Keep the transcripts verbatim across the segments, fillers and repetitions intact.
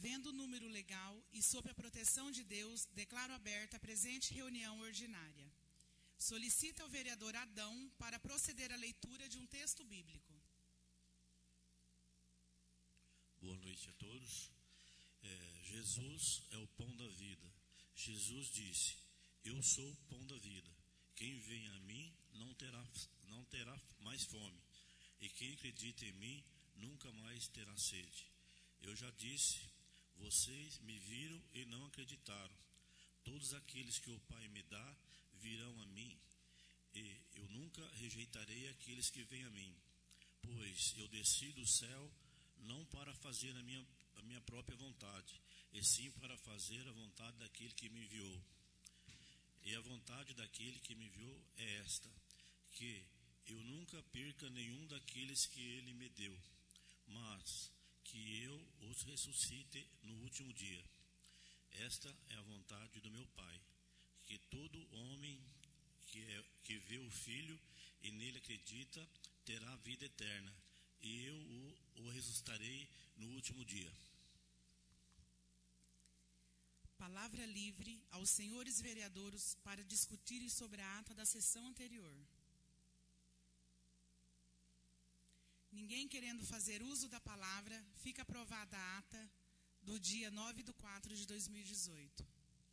Havendo número legal e sob a proteção de Deus, declaro aberta a presente reunião ordinária. Solicita ao vereador Adão para proceder à leitura de um texto bíblico. Boa noite a todos. É, Jesus é o pão da vida. Jesus disse: eu sou o pão da vida. Quem vem a mim não terá, não terá mais fome, e quem acredita em mim nunca mais terá sede. Eu já disse, vocês me viram e não acreditaram. Todos aqueles que o Pai me dá virão a mim, e eu nunca rejeitarei aqueles que vêm a mim, pois eu desci do céu não para fazer a minha, a minha própria vontade, e sim para fazer a vontade daquele que me enviou. E a vontade daquele que me enviou é esta, que eu nunca perca nenhum daqueles que ele me deu, mas que eu os ressuscite no último dia. Esta é a vontade do meu Pai, que todo homem que, é, que vê o Filho e nele acredita terá vida eterna, e eu o, o ressuscitarei no último dia. Palavra livre aos senhores vereadores para discutirem sobre a ata da sessão anterior. Ninguém querendo fazer uso da palavra, fica aprovada a ata do dia nove de quatro de dois mil e dezoito.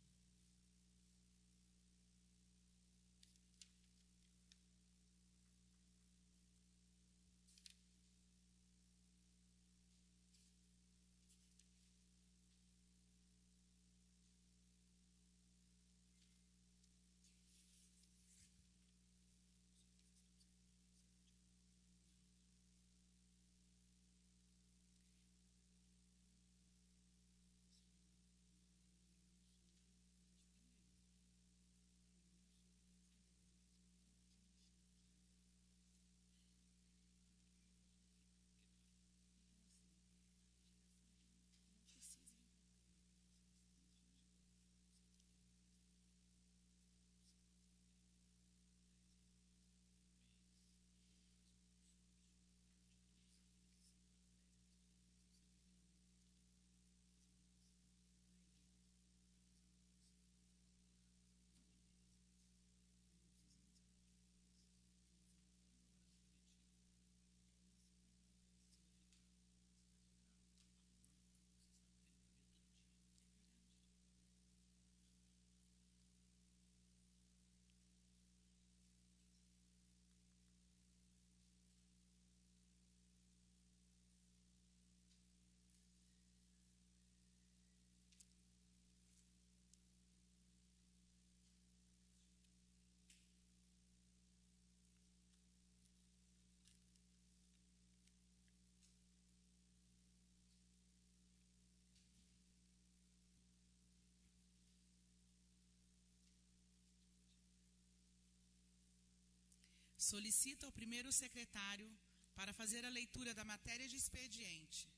Solicita ao primeiro secretário para fazer a leitura da matéria de expediente.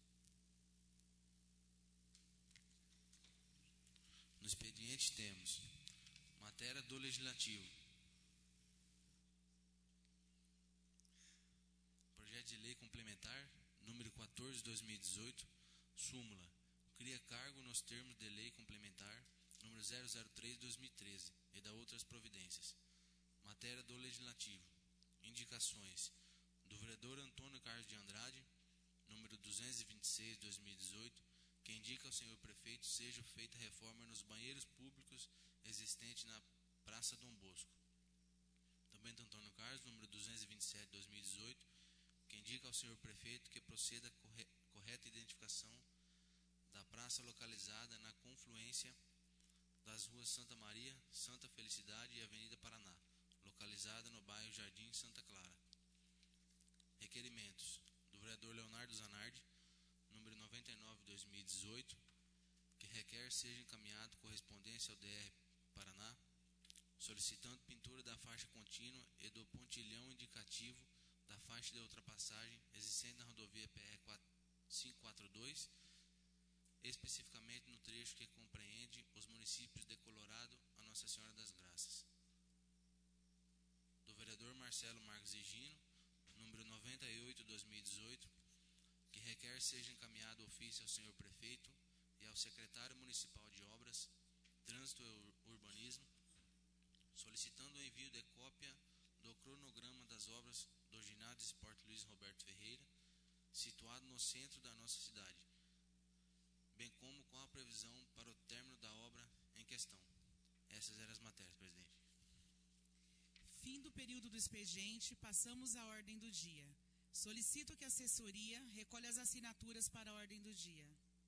No expediente temos matéria do Legislativo. Projeto de Lei Complementar, número quatorze de dois mil e dezoito, súmula, cria cargo nos termos de Lei Complementar, número zero zero três de dois mil e treze, e da outras providências. Matéria do Legislativo. Indicações do vereador Antônio Carlos de Andrade, número duzentos e vinte e seis de dois mil e dezoito, que indica ao senhor prefeito seja feita reforma nos banheiros públicos existentes na Praça Dom Bosco. Também do Antônio Carlos, número duzentos e vinte e sete de dois mil e dezoito, que indica ao senhor prefeito que proceda a correta identificação da praça localizada na confluência das ruas Santa Maria, Santa Felicidade e Avenida Paraná, localizada no bairro Jardim Santa Clara. Requerimentos do vereador Leonardo Zanardi, número noventa e nove de dois mil e dezoito, que requer seja encaminhado correspondência ao D R Paraná, solicitando pintura da faixa contínua e do pontilhão indicativo da faixa de ultrapassagem existente na rodovia P R quinhentos e quarenta e dois, especificamente no trecho que compreende os municípios de Colorado a Nossa Senhora das Graças. Do vereador Marcelo Marques Egino, número noventa e oito de dois mil e dezoito, que requer seja encaminhado ofício ao senhor prefeito e ao secretário municipal de Obras, Trânsito e Urbanismo, solicitando o envio de cópia do cronograma das obras do ginásio Esporte Luiz Roberto Ferreira, situado no centro da nossa cidade, bem como com a previsão para o término da obra em questão. Essas eram as matérias, presidente. Fim do período do expediente, passamos à ordem do dia. Solicito que a assessoria recolha as assinaturas para a ordem do dia.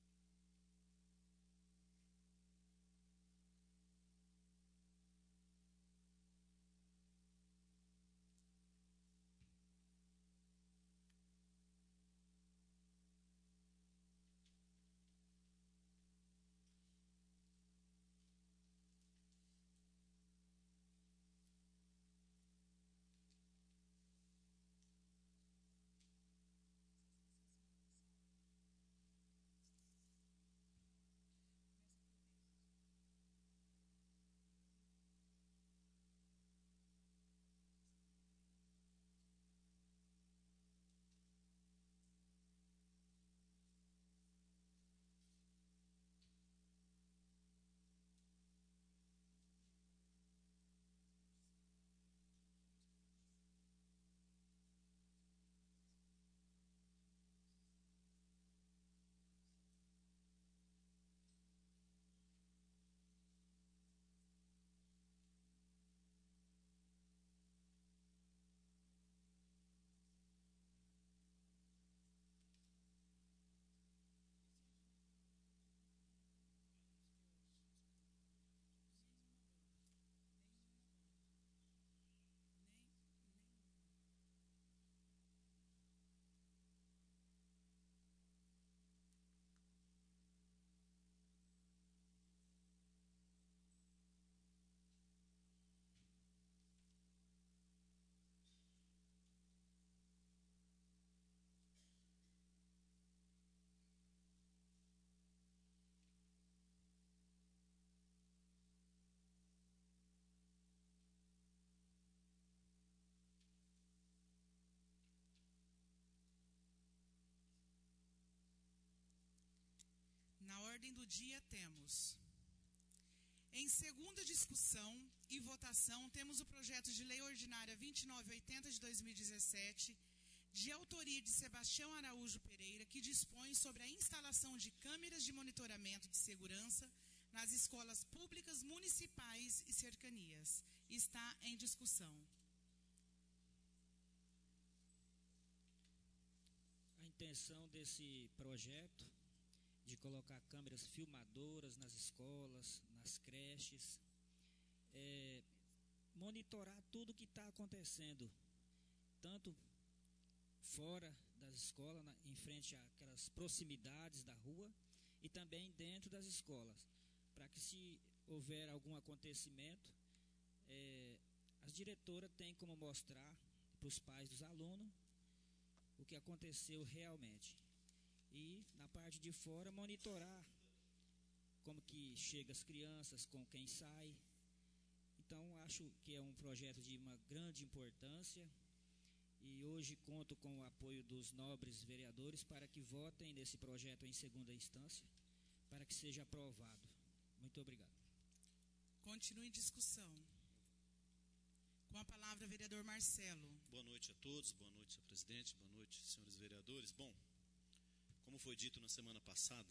Na ordem do dia temos, em segunda discussão e votação, temos o projeto de lei ordinária vinte e nove oitenta de dois mil e dezessete, de autoria de Sebastião Araújo Pereira, que dispõe sobre a instalação de câmeras de monitoramento de segurança nas escolas públicas municipais e cercanias. Está em discussão. A intenção desse projeto de colocar câmeras filmadoras nas escolas, nas creches, é, monitorar tudo que está acontecendo, tanto fora das escolas, na, em frente àquelas proximidades da rua, e também dentro das escolas, para que, se houver algum acontecimento, é, as diretoras têm como mostrar para os pais dos alunos o que aconteceu realmente. E na parte de fora monitorar como que chega as crianças, com quem sai. Então acho que é um projeto de uma grande importância e hoje conto com o apoio dos nobres vereadores para que votem nesse projeto em segunda instância, para que seja aprovado. Muito obrigado. Continue em discussão. Com a palavra, vereador Marcelo. Boa noite a todos, boa noite, senhor presidente, boa noite, senhores vereadores. Bom, como foi dito na semana passada,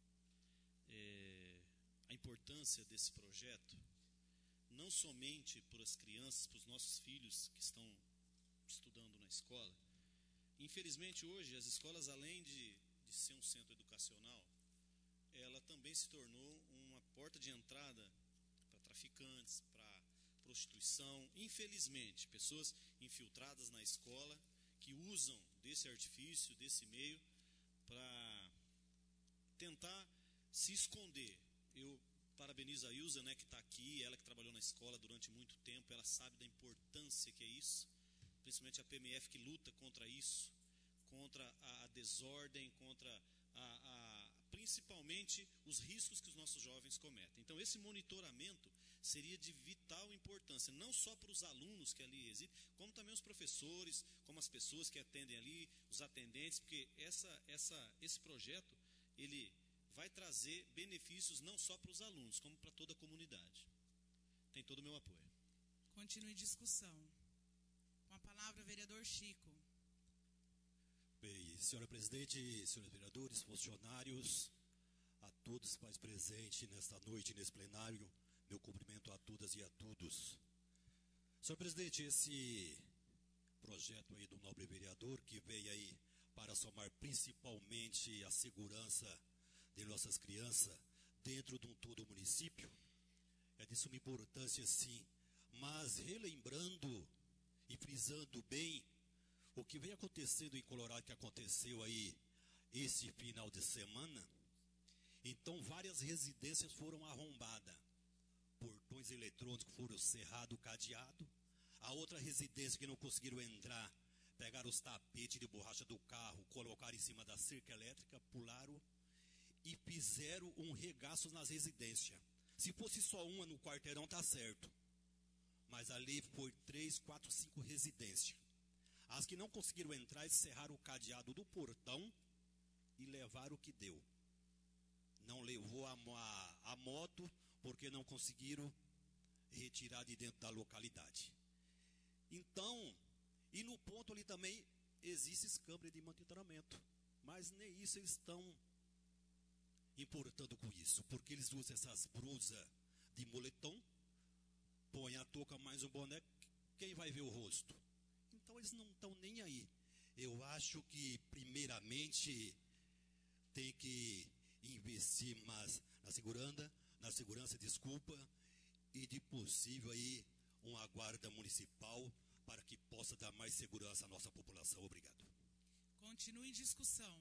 é, a importância desse projeto, não somente para as crianças, para os nossos filhos que estão estudando na escola. Infelizmente, hoje, as escolas, além de, de ser um centro educacional, ela também se tornou uma porta de entrada para traficantes, para prostituição. Infelizmente, pessoas infiltradas na escola que usam desse artifício, desse meio, para tentar se esconder. Eu parabenizo a Ilza, né, que está aqui, ela que trabalhou na escola durante muito tempo, ela sabe da importância que é isso, principalmente a P M F que luta contra isso, contra a, a desordem, contra a, a, principalmente os riscos que os nossos jovens cometem. Então esse monitoramento seria de vital importância, não só para os alunos que ali residem, como também os professores, como as pessoas que atendem ali, os atendentes, porque essa, essa, esse projeto, ele vai trazer benefícios não só para os alunos, como para toda a comunidade. Tem todo o meu apoio. Continue discussão. Com a palavra, vereador Chico. Bem, senhora presidente, senhores vereadores, funcionários, a todos mais presentes nesta noite, nesse plenário, meu cumprimento a todas e a todos. Senhor presidente, esse projeto aí do nobre vereador, que veio aí para somar principalmente a segurança de nossas crianças dentro de um todo município, é de suma importância sim, mas relembrando e frisando bem o que vem acontecendo em Colorado, que aconteceu aí esse final de semana. Então várias residências foram arrombadas, portões eletrônicos foram cerrados, cadeado. A outra residência que não conseguiram entrar, pegaram os tapetes de borracha do carro, colocaram em cima da cerca elétrica, pularam e fizeram um regaço nas residências. Se fosse só uma no quarteirão, tá certo. Mas ali foi três, quatro, cinco residências. As que não conseguiram entrar, eles cerraram o cadeado do portão e levaram o que deu. Não levou a, a, a moto, porque não conseguiram retirar de dentro da localidade. Então, e no ponto ali também existe câmeras de monitoramento, mas nem isso eles estão importando com isso, porque eles usam essas brusas de moletom, põem a touca mais um boné, quem vai ver o rosto? Então eles não estão nem aí. Eu acho que primeiramente tem que investir mais na segurança, na segurança, desculpa, e de possível aí uma guarda municipal para que possa dar mais segurança à nossa população. Obrigado. Continue em discussão.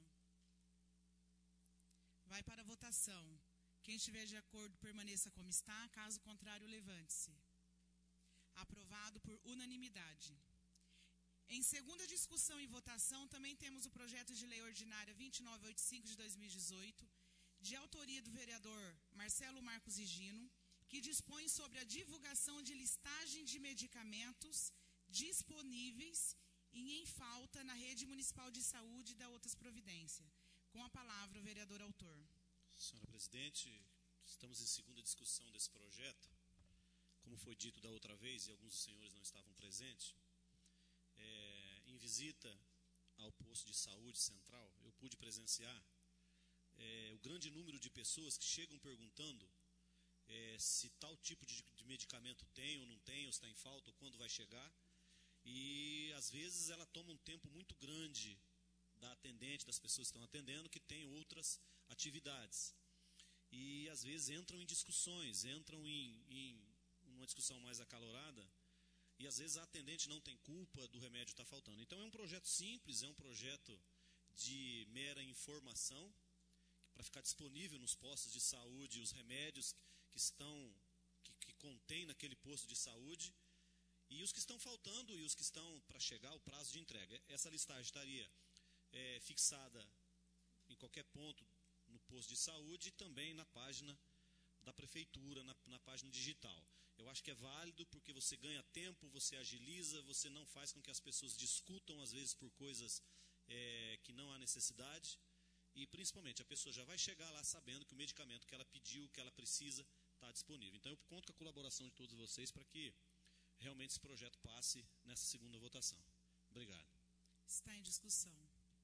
Vai para a votação. Quem estiver de acordo, permaneça como está. Caso contrário, levante-se. Aprovado por unanimidade. Em segunda discussão e votação, também temos o projeto de lei ordinária vinte e nove oitenta e cinco de dois mil e dezoito, de autoria do vereador Marcelo Marcos Higino, que dispõe sobre a divulgação de listagem de medicamentos disponíveis e em falta na rede municipal de saúde e da outras providências. Com a palavra, o vereador autor. Senhora presidente, estamos em segunda discussão desse projeto. Como foi dito da outra vez, e alguns dos senhores não estavam presentes, é, em visita ao posto de saúde central, eu pude presenciar é, o grande número de pessoas que chegam perguntando é, se tal tipo de, de medicamento tem ou não tem, ou está em falta, ou quando vai chegar. E às vezes ela toma um tempo muito grande da atendente, das pessoas que estão atendendo, que tem outras atividades. E às vezes entram em discussões, entram em, em uma discussão mais acalorada, e às vezes a atendente não tem culpa do remédio estar faltando. Então é um projeto simples, é um projeto de mera informação, para ficar disponível nos postos de saúde os remédios que estão, que, que contém naquele posto de saúde, e os que estão faltando e os que estão para chegar, o prazo de entrega. Essa listagem estaria é, fixada em qualquer ponto no posto de saúde e também na página da prefeitura, na, na página digital. Eu acho que é válido porque você ganha tempo, você agiliza, você não faz com que as pessoas discutam, às vezes, por coisas é, que não há necessidade. E, principalmente, a pessoa já vai chegar lá sabendo que o medicamento que ela pediu, que ela precisa, está disponível. Então, eu conto com a colaboração de todos vocês para que realmente esse projeto passe nessa segunda votação. Obrigado. Está em discussão.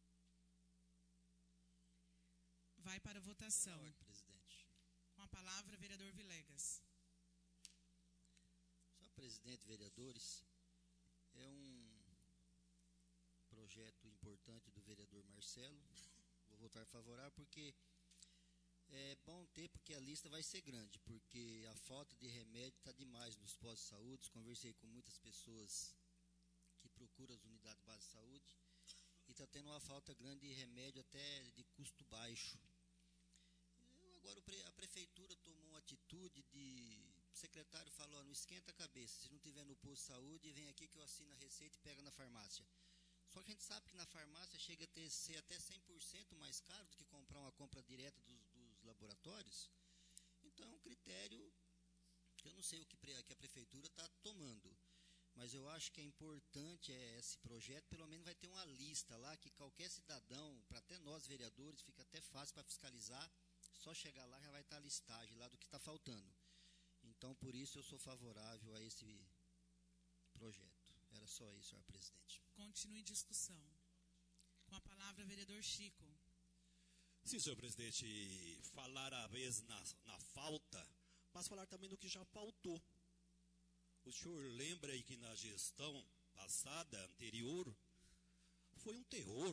Vai para a votação. Pela ordem, presidente. Com a palavra, vereador Vilegas. Senhor presidente, vereadores, é um projeto importante do vereador Marcelo. Vou votar favorável porque é bom ter, porque a lista vai ser grande, porque a falta de remédio está demais nos postos de saúde. Conversei com muitas pessoas que procuram as unidades básicas de saúde e está tendo uma falta grande de remédio até de custo baixo. Eu, agora a prefeitura tomou uma atitude de... O secretário falou, não esquenta a cabeça, se não tiver no posto de saúde, vem aqui que eu assino a receita e pega na farmácia. Só que a gente sabe que na farmácia chega a ter, ser até cem por cento mais caro do que comprar uma compra direta dos, dos laboratórios. Então é um critério que eu não sei o que, que a prefeitura está tomando. Mas eu acho que é importante é, esse projeto, pelo menos vai ter uma lista lá que qualquer cidadão, para até nós vereadores, fica até fácil para fiscalizar só chegar lá já vai estar a listagem lá do que está faltando. Então, por isso eu sou favorável a esse projeto. Era só isso, senhor presidente. Continue discussão. Com a palavra, vereador Chico. Sim, senhor presidente, falar às vezes na, na falta, mas falar também do que já faltou. O senhor lembra aí que na gestão passada, anterior, foi um terror.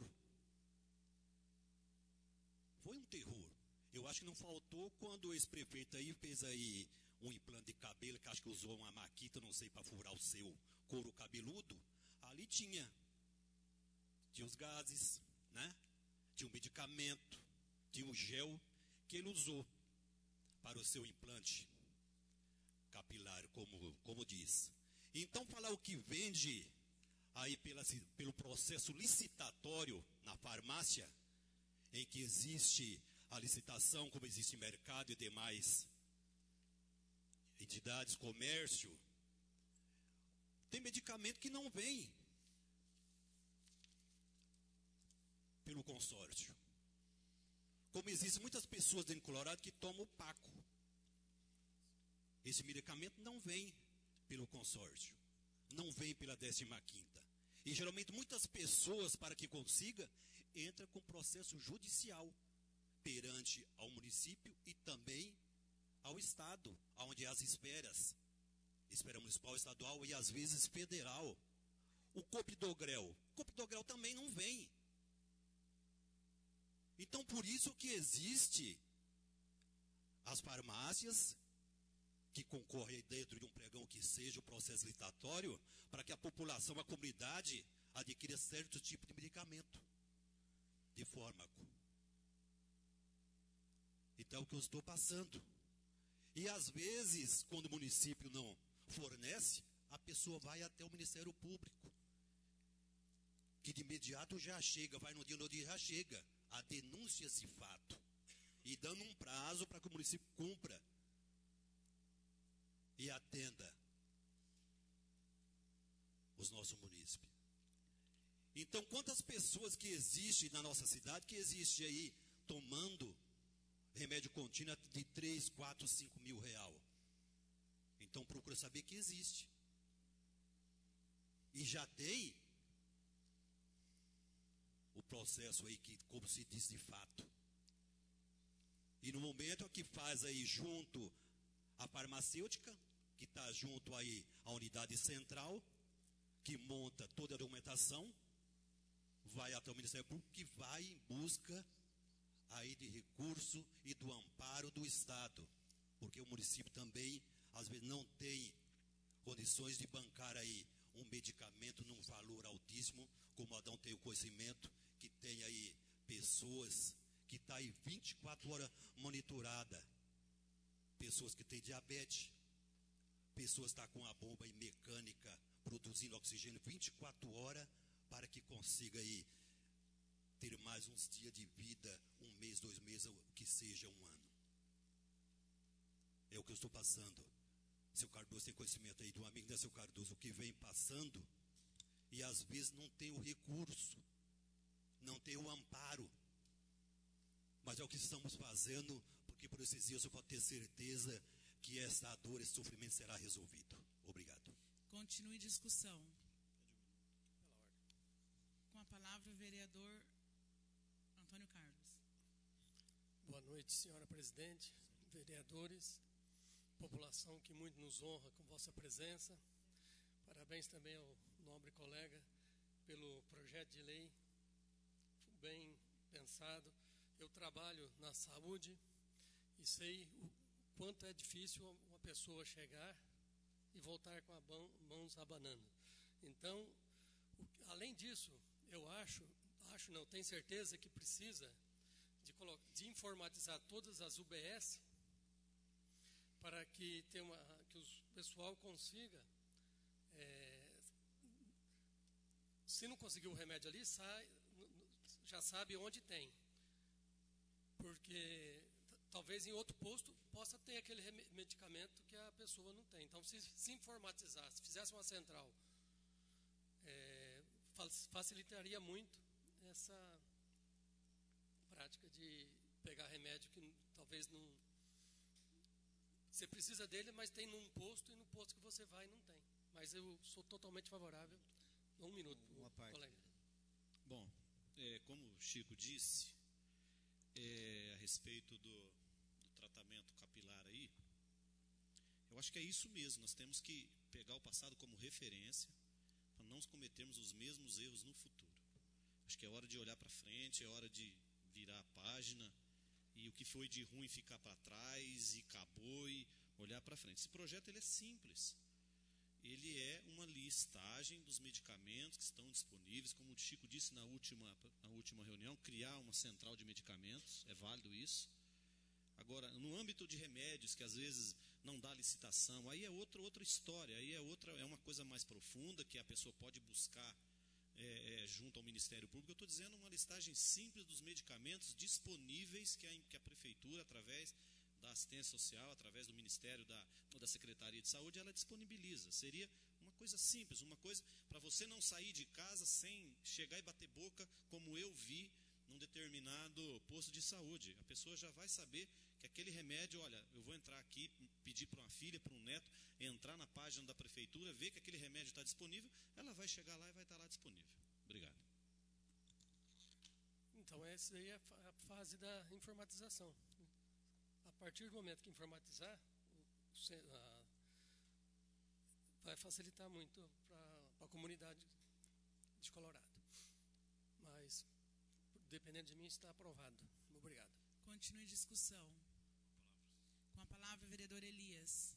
Foi um terror. Eu acho que não faltou quando o ex-prefeito aí fez aí um implante de cabelo, que acho que usou uma maquita, não sei, para furar o seu couro cabeludo. Ali tinha, tinha os gases, né? Tinha um medicamento, tinha um gel que ele usou para o seu implante capilar, como, como diz. Então, falar o que vende aí pela, pelo processo licitatório na farmácia, em que existe a licitação, como existe mercado e demais entidades, comércio, tem medicamento que não vem pelo consórcio. Como existem muitas pessoas dentro do Colorado que tomam o Paco. Esse medicamento não vem pelo consórcio, não vem pela décima quinta. E geralmente muitas pessoas, para que consiga, entra com processo judicial perante ao município e também ao Estado, onde há as esperas, espera municipal, estadual e às vezes federal. O Copidogrel, o Copidogrel também não vem. Então, por isso que existe as farmácias que concorrem dentro de um pregão que seja o processo licitatório, para que a população, a comunidade, adquira certo tipo de medicamento, de fármaco. Então, é o que eu estou passando. E às vezes, quando o município não fornece, a pessoa vai até o Ministério Público, que de imediato já chega, vai no dia, no dia já chega, a denúncia esse fato, e dando um prazo para que o município cumpra e atenda os nossos munícipes. Então, quantas pessoas que existem na nossa cidade, que existe aí tomando remédio contínuo de três, quatro, cinco mil real? Então, procura saber que existe. E já tem o processo aí, que, como se diz de fato. E no momento que faz aí junto a farmacêutica, que está junto aí à unidade central, que monta toda a documentação, vai até o Ministério Público, que vai em busca aí de recurso e do amparo do Estado, porque o município também, às vezes, não tem condições de bancar aí um medicamento num valor altíssimo, como o Adão tem o conhecimento, que tem aí pessoas que estão tá aí vinte e quatro horas monitorada, pessoas que têm diabetes, pessoas que estão tá com a bomba aí mecânica, produzindo oxigênio vinte e quatro horas, para que consiga aí ter mais uns dias de vida, um mês, dois meses, que seja um ano. É o que eu estou passando. Seu Cardoso tem conhecimento aí de um amigo, né, seu Cardoso, o que vem passando, e às vezes não tem o recurso, não tem o amparo. Mas é o que estamos fazendo, porque por esses dias eu posso ter certeza que essa dor, esse sofrimento será resolvido. Obrigado. Continue discussão. Com a palavra, o vereador Antônio Carlos. Boa noite, senhora presidente, vereadores, população que muito nos honra com vossa presença. Parabéns também ao nobre colega pelo projeto de lei, bem pensado. Eu trabalho na saúde e sei o quanto é difícil uma pessoa chegar e voltar com as mãos abanando. Então, além disso, eu acho, acho não, tenho certeza que precisa de, de informatizar todas as U B S para que, tenha uma, que o pessoal consiga, é, se não conseguir o remédio ali, sai, já sabe onde tem. Porque talvez em outro posto possa ter aquele medicamento que a pessoa não tem. Então, se se informatizasse, fizesse uma central, é, facilitaria muito essa prática de pegar remédio que talvez não... Você precisa dele, mas tem num posto, e no posto que você vai não tem. Mas eu sou totalmente favorável. Um minuto, Uma parte. colega. Bom, é, como o Chico disse, é, a respeito do, do tratamento capilar aí, eu acho que é isso mesmo. Nós temos que pegar o passado como referência para não cometermos os mesmos erros no futuro. Acho que é hora de olhar para frente, é hora de virar a página e o que foi de ruim ficar para trás e acabou e olhar para frente. Esse projeto ele é simples. Ele é uma listagem dos medicamentos que estão disponíveis, como o Chico disse na última, na última reunião, criar uma central de medicamentos, é válido isso. Agora, no âmbito de remédios, que às vezes não dá licitação, aí é outra, outra história, aí é, outra, é uma coisa mais profunda que a pessoa pode buscar é, é, junto ao Ministério Público. Eu estou dizendo uma listagem simples dos medicamentos disponíveis que a, que a Prefeitura, através da assistência social, através do Ministério da, ou da Secretaria de Saúde, ela disponibiliza. Seria uma coisa simples, uma coisa para você não sair de casa sem chegar e bater boca, como eu vi num determinado posto de saúde. A pessoa já vai saber que aquele remédio, olha, eu vou entrar aqui, pedir para uma filha, para um neto, entrar na página da Prefeitura, ver que aquele remédio está disponível, ela vai chegar lá e vai estar lá disponível. Obrigado. Então, essa aí é a fase da informatização. A partir do momento que informatizar, vai facilitar muito para a comunidade de Colorado. Mas, dependendo de mim, está aprovado. Obrigado. Continue a discussão. Com a palavra, vereador Elias.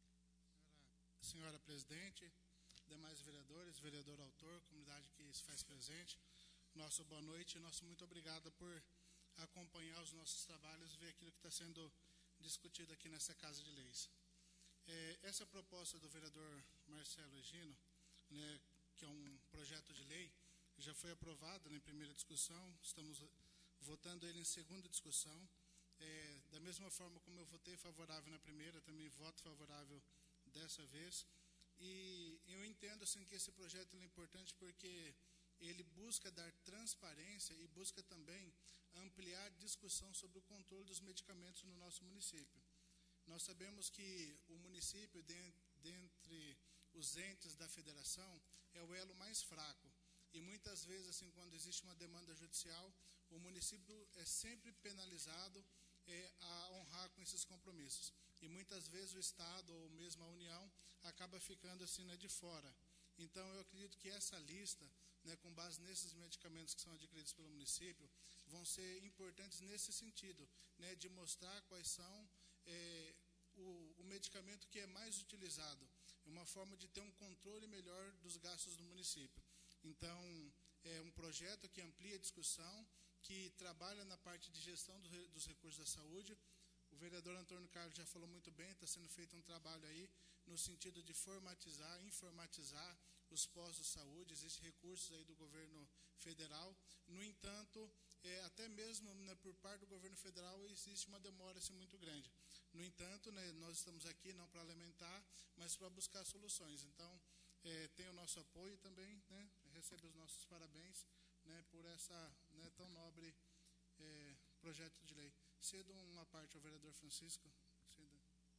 Senhora presidente, demais vereadores, vereador autor, comunidade que se faz presente, nossa boa noite e nosso muito obrigado por acompanhar os nossos trabalhos e ver aquilo que está sendo discutido aqui nessa Casa de Leis. É, essa proposta do vereador Marcelo Egino, né, que é um projeto de lei, já foi aprovada na primeira discussão, estamos votando ele em segunda discussão. É, da mesma forma como eu votei favorável na primeira, também voto favorável dessa vez. E eu entendo assim, que esse projeto é importante porque ele busca dar transparência e busca também ampliar a discussão sobre o controle dos medicamentos no nosso município. Nós sabemos que o município, dentre os entes da federação, é o elo mais fraco. E muitas vezes, assim, quando existe uma demanda judicial, o município é sempre penalizado é, a honrar com esses compromissos. E muitas vezes o Estado ou mesmo a União acaba ficando assim, né, de fora. Então, eu acredito que essa lista, né, com base nesses medicamentos que são adquiridos pelo município, vão ser importantes nesse sentido, né, de mostrar quais são é, o, o medicamento que é mais utilizado. É uma forma de ter um controle melhor dos gastos do município. Então, é um projeto que amplia a discussão, que trabalha na parte de gestão do, dos recursos da saúde. O vereador Antônio Carlos já falou muito bem, está sendo feito um trabalho aí no sentido de formatizar, informatizar os postos de saúde. Existem recursos aí do governo federal. No entanto, é, até mesmo, né, por parte do governo federal existe uma demora assim, muito grande. No entanto, né, nós estamos aqui não para lamentar, mas para buscar soluções. Então, é, tem o nosso apoio também, né, recebe os nossos parabéns, né, por essa, né, tão nobre é, projeto de lei. Cedo uma parte ao vereador Francisco. Cedo.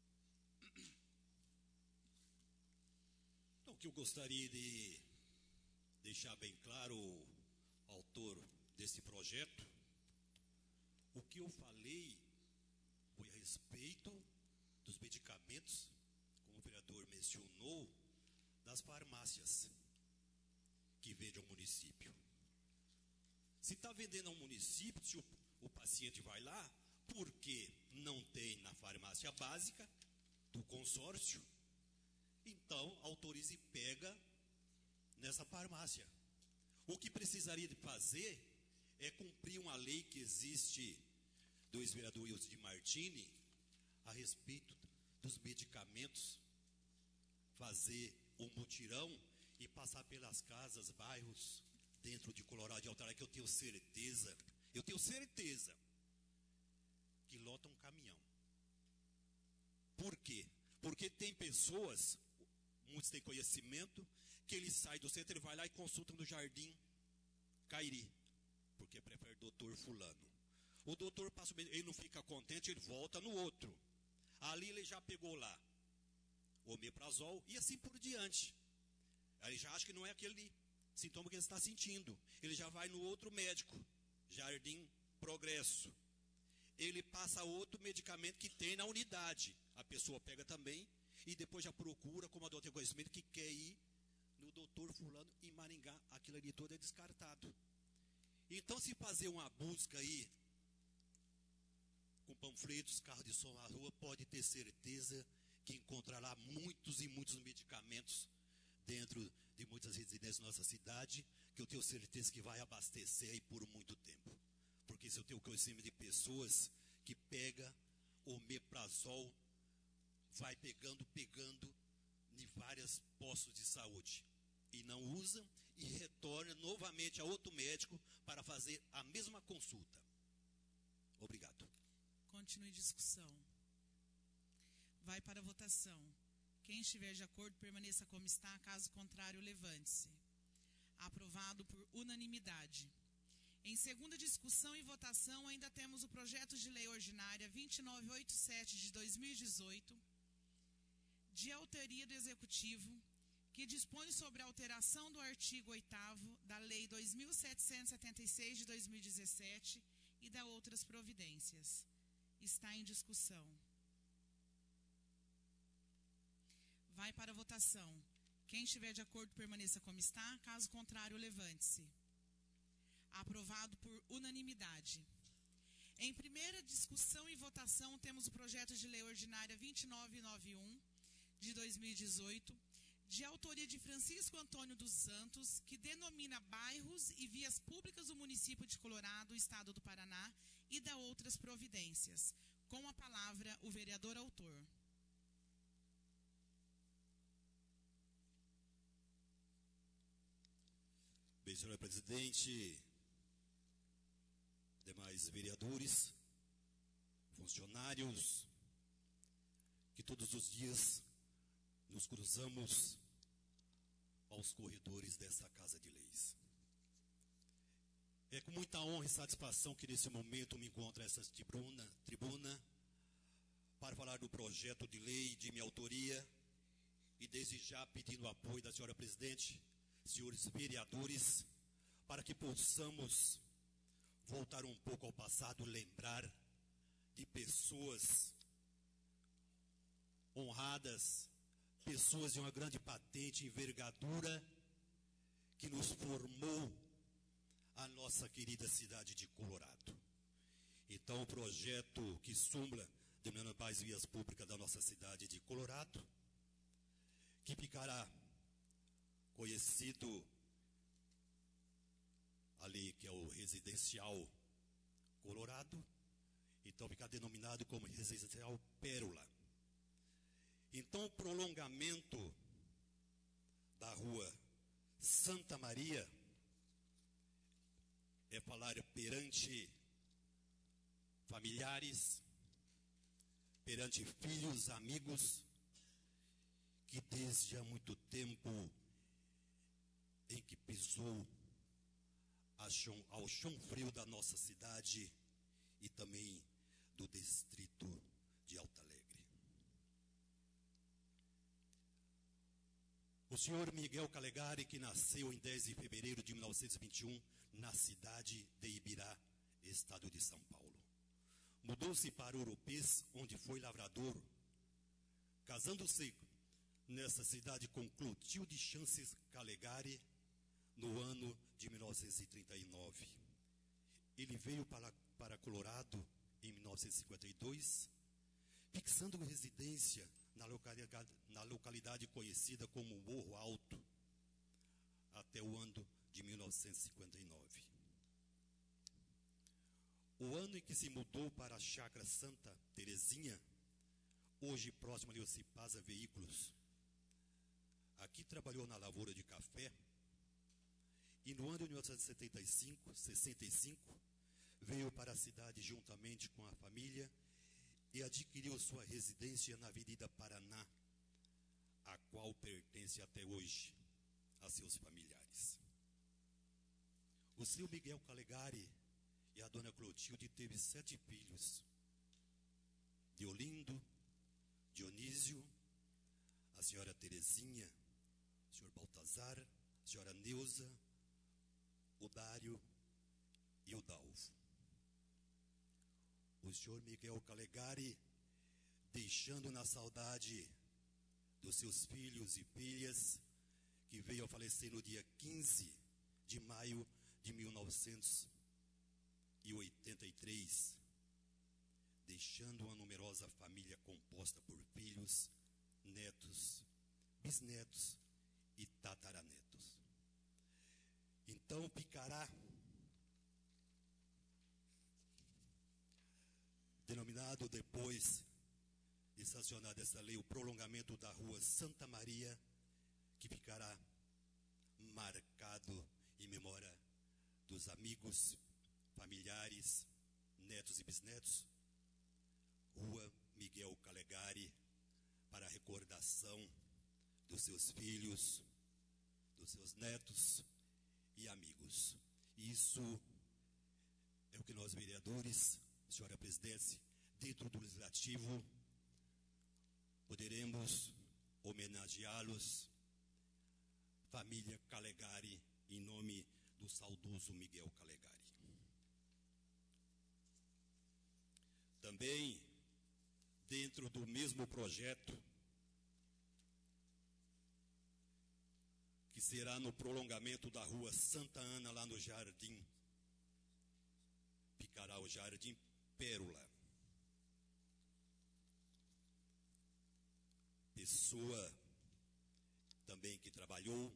Então, o que eu gostaria de deixar bem claro, autor desse projeto, o que eu falei foi a respeito dos medicamentos, como o vereador mencionou, das farmácias que vendem ao município. Se está vendendo ao município, se o, o paciente vai lá, porque não tem na farmácia básica do consórcio, então autoriza e pega nessa farmácia. O que precisaria de fazer é cumprir uma lei que existe do ex-vereador Wilson de Martini a respeito dos medicamentos, fazer um mutirão e passar pelas casas, bairros dentro de Colorado de Altair, que eu tenho certeza, eu tenho certeza que lota um caminhão. Por quê? Porque tem pessoas, muitos têm conhecimento, que ele sai do centro, ele vai lá e consulta no Jardim Cairi, porque prefere doutor fulano. O doutor passa o medicamento, ele não fica contente, ele volta no outro. Ali ele já pegou lá o omeprazol e assim por diante. Aí ele já acha que não é aquele sintoma que ele está sentindo. Ele já vai no outro médico, Jardim Progresso. Ele passa outro medicamento que tem na unidade. A pessoa pega também e depois já procura, como a doutora tem conhecimento, que quer ir no doutor fulano em Maringá. Aquilo ali todo é descartado. Então, se fazer uma busca aí, com panfletos, carro de som na rua, pode ter certeza que encontrará muitos e muitos medicamentos dentro de muitas residências da nossa cidade, que eu tenho certeza que vai abastecer aí por muito tempo. Porque se eu tenho conhecimento de pessoas que pega omeprazol, vai pegando, pegando em vários postos de saúde e não usam e retorna novamente a outro médico para fazer a mesma consulta. Obrigado. Continue discussão. Vai para a votação. Quem estiver de acordo, permaneça como está. Caso contrário, levante-se. Aprovado por unanimidade. Em segunda discussão e votação, ainda temos o projeto de lei ordinária vinte e nove oitenta e sete de dois mil e dezoito, de autoria do Executivo, que dispõe sobre a alteração do artigo oitavo da Lei dois mil setecentos e setenta e seis de dois mil e dezessete e da outras providências. Está em discussão. Vai para a votação. Quem estiver de acordo, permaneça como está. Caso contrário, levante-se. Aprovado por unanimidade. Em primeira discussão e votação, temos o projeto de lei ordinária vinte e nove noventa e um de dois mil e dezoito, de autoria de Francisco Antônio dos Santos, que denomina bairros e vias públicas do município de Colorado, estado do Paraná, e da outras providências. Com a palavra, o vereador autor. Bem, senhora presidente, demais vereadores, funcionários, que todos os dias nos cruzamos aos corredores dessa Casa de Leis. É com muita honra e satisfação que nesse momento me encontro nessa tribuna, tribuna para falar do projeto de lei de minha autoria e desde já pedindo o apoio da senhora presidente, senhores vereadores, para que possamos voltar um pouco ao passado, lembrar de pessoas honradas, pessoas de uma grande patente, envergadura, que nos formou a nossa querida cidade de Colorado. Então, o projeto que sumbla denominando as vias públicas da nossa cidade de Colorado, que ficará conhecido ali, que é o residencial Colorado, então fica denominado como residencial Pérola. Então, o prolongamento da rua Santa Maria é falar perante familiares, perante filhos, amigos, que desde há muito tempo em que pisou ao chão, ao chão frio da nossa cidade e também do distrito de Alto Alegre. O senhor Miguel Calegari, que nasceu em dez de fevereiro de mil novecentos e vinte e um, na cidade de Ibirá, estado de São Paulo. Mudou-se para Oropês, onde foi lavrador. Casando-se nessa cidade com Clotilde Chances Calegari, no ano de mil novecentos e trinta e nove. Ele veio para, para Colorado em mil novecentos e cinquenta e dois, fixando residência na localidade, na localidade conhecida como Morro Alto, até o ano de mil novecentos e cinquenta e nove. O ano em que se mudou para a Chácara Santa Terezinha, hoje próximo ali ao Cipasa Veículos. Aqui trabalhou na lavoura de café, e no ano de mil novecentos e setenta e cinco, sessenta e cinco, veio para a cidade juntamente com a família e adquiriu sua residência na Avenida Paraná, a qual pertence até hoje a seus familiares. O seu Miguel Calegari E a dona Clotilde teve sete filhos: Deolindo, Dionísio, a senhora Terezinha, o senhor Baltazar, a senhora Neuza, o Dário e o Dalvo. O senhor Miguel Calegari, deixando na saudade dos seus filhos e filhas, que veio a falecer no dia quinze de maio de mil novecentos e oitenta e três, deixando uma numerosa família composta por filhos, netos, bisnetos e tataranetos. Então ficará denominado, depois de sancionada essa lei, o prolongamento da rua Santa Maria, que ficará marcado em memória dos amigos, familiares, netos e bisnetos, Rua Miguel Calegari, para a recordação dos seus filhos, dos seus netos e amigos. Isso é o que nós, vereadores, senhora presidente, dentro do legislativo, poderemos homenageá-los, família Calegari, em nome do saudoso Miguel Calegari. Também, dentro do mesmo projeto, que será no prolongamento da rua Santa Ana, lá no Jardim, ficará o Jardim Pérola. Pessoa também que trabalhou,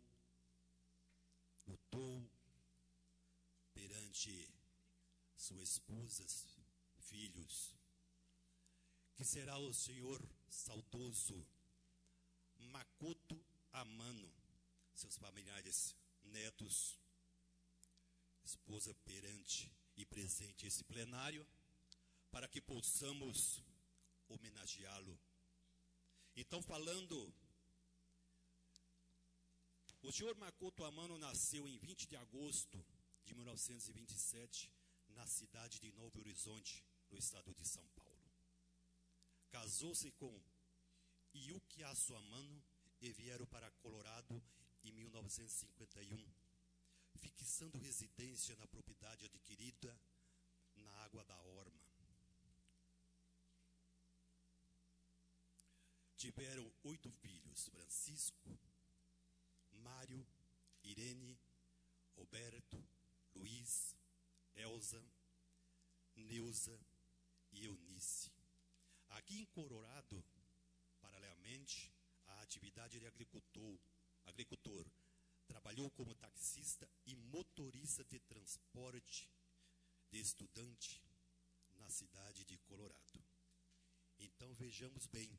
lutou perante suas esposas, filhos, que será o senhor saudoso Makoto Amano, seus familiares, netos, esposa perante e presente esse plenário, para que possamos homenageá-lo. Então, falando, o senhor Makoto Amano nasceu em vinte de agosto de mil novecentos e vinte e sete, na cidade de Novo Horizonte, no estado de São Paulo. Casou-se com Yukiasu Amano e vieram para Colorado em mil novecentos e cinquenta e um, fixando residência na propriedade adquirida na Água da Orma. Tiveram oito filhos: Francisco, Mário, Irene, Roberto, Luiz, Elza, Neuza e Eunice. Aqui em Colorado, paralelamente à atividade de agricultor, agricultor, trabalhou como taxista e motorista de transporte de estudante na cidade de Colorado. Então vejamos bem,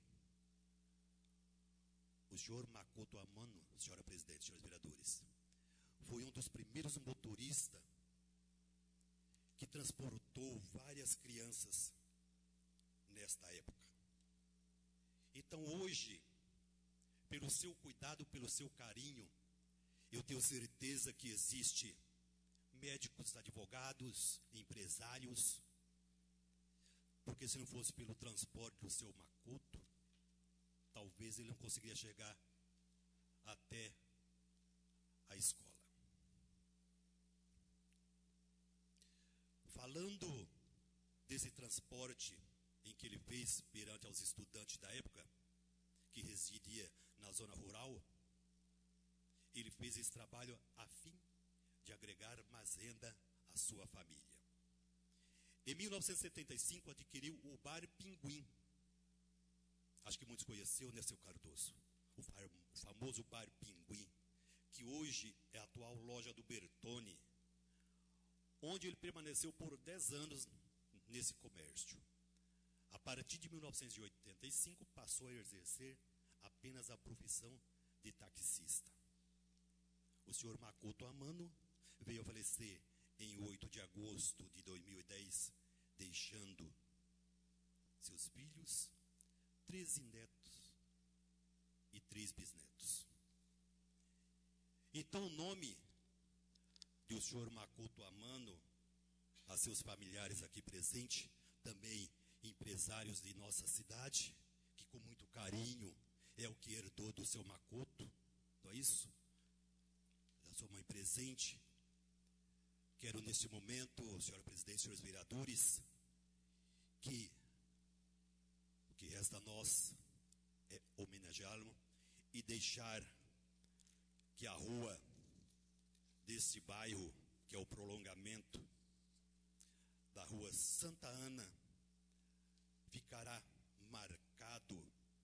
o senhor Makoto Amano, senhora presidente, senhores vereadores, foi um dos primeiros motoristas que transportou várias crianças nesta época. Então hoje, pelo seu cuidado, pelo seu carinho, eu tenho certeza que existe médicos, advogados, empresários, porque se não fosse pelo transporte do seu Makoto, talvez ele não conseguiria chegar até a escola. Falando desse transporte em que ele fez perante aos estudantes da época, que residia na zona rural, ele fez esse trabalho a fim de agregar mais renda à sua família. Em mil novecentos e setenta e cinco, adquiriu o Bar Pinguim. Acho que muitos conheceram, né, seu Cardoso? O, o famoso Bar Pinguim, que hoje é a atual loja do Bertone, onde ele permaneceu por dez anos nesse comércio. A partir de mil novecentos e oitenta e cinco, passou a exercer apenas a profissão de taxista. O senhor Makoto Amano veio a falecer em oito de agosto de dois mil e dez, deixando seus filhos, treze netos e três bisnetos. Então o nome do senhor Makoto Amano, a seus familiares aqui presentes, também empresários de nossa cidade, que com muito carinho é o que herdou do seu Makoto, não é isso? Da sua mãe presente. Quero neste momento, senhora presidente, senhores vereadores, que o que resta a nós é homenageá-lo e deixar que a rua deste bairro, que é o prolongamento da rua Santa Ana, ficará marcado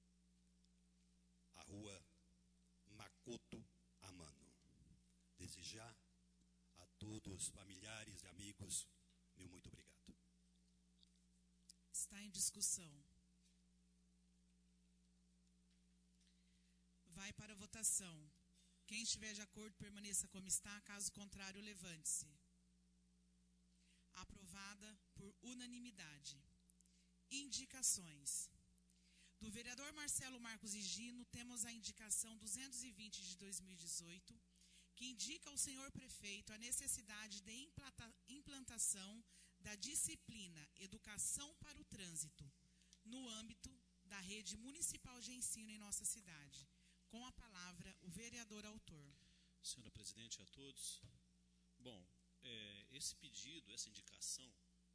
a rua Makoto Amano. Desejar a todos, familiares e amigos, meu muito obrigado. Está em discussão. Vai para a votação. Quem estiver de acordo, permaneça como está. Caso contrário, levante-se. Aprovada por unanimidade. Indicações. Do vereador Marcelo Marcos Higino, temos a indicação duzentos e vinte de dois mil e dezoito, que indica ao senhor prefeito a necessidade de implanta- implantação da disciplina Educação para o Trânsito, no âmbito da rede municipal de ensino em nossa cidade. Com a palavra, o vereador autor. Senhora presidente, a todos. Bom, é, esse pedido, essa indicação,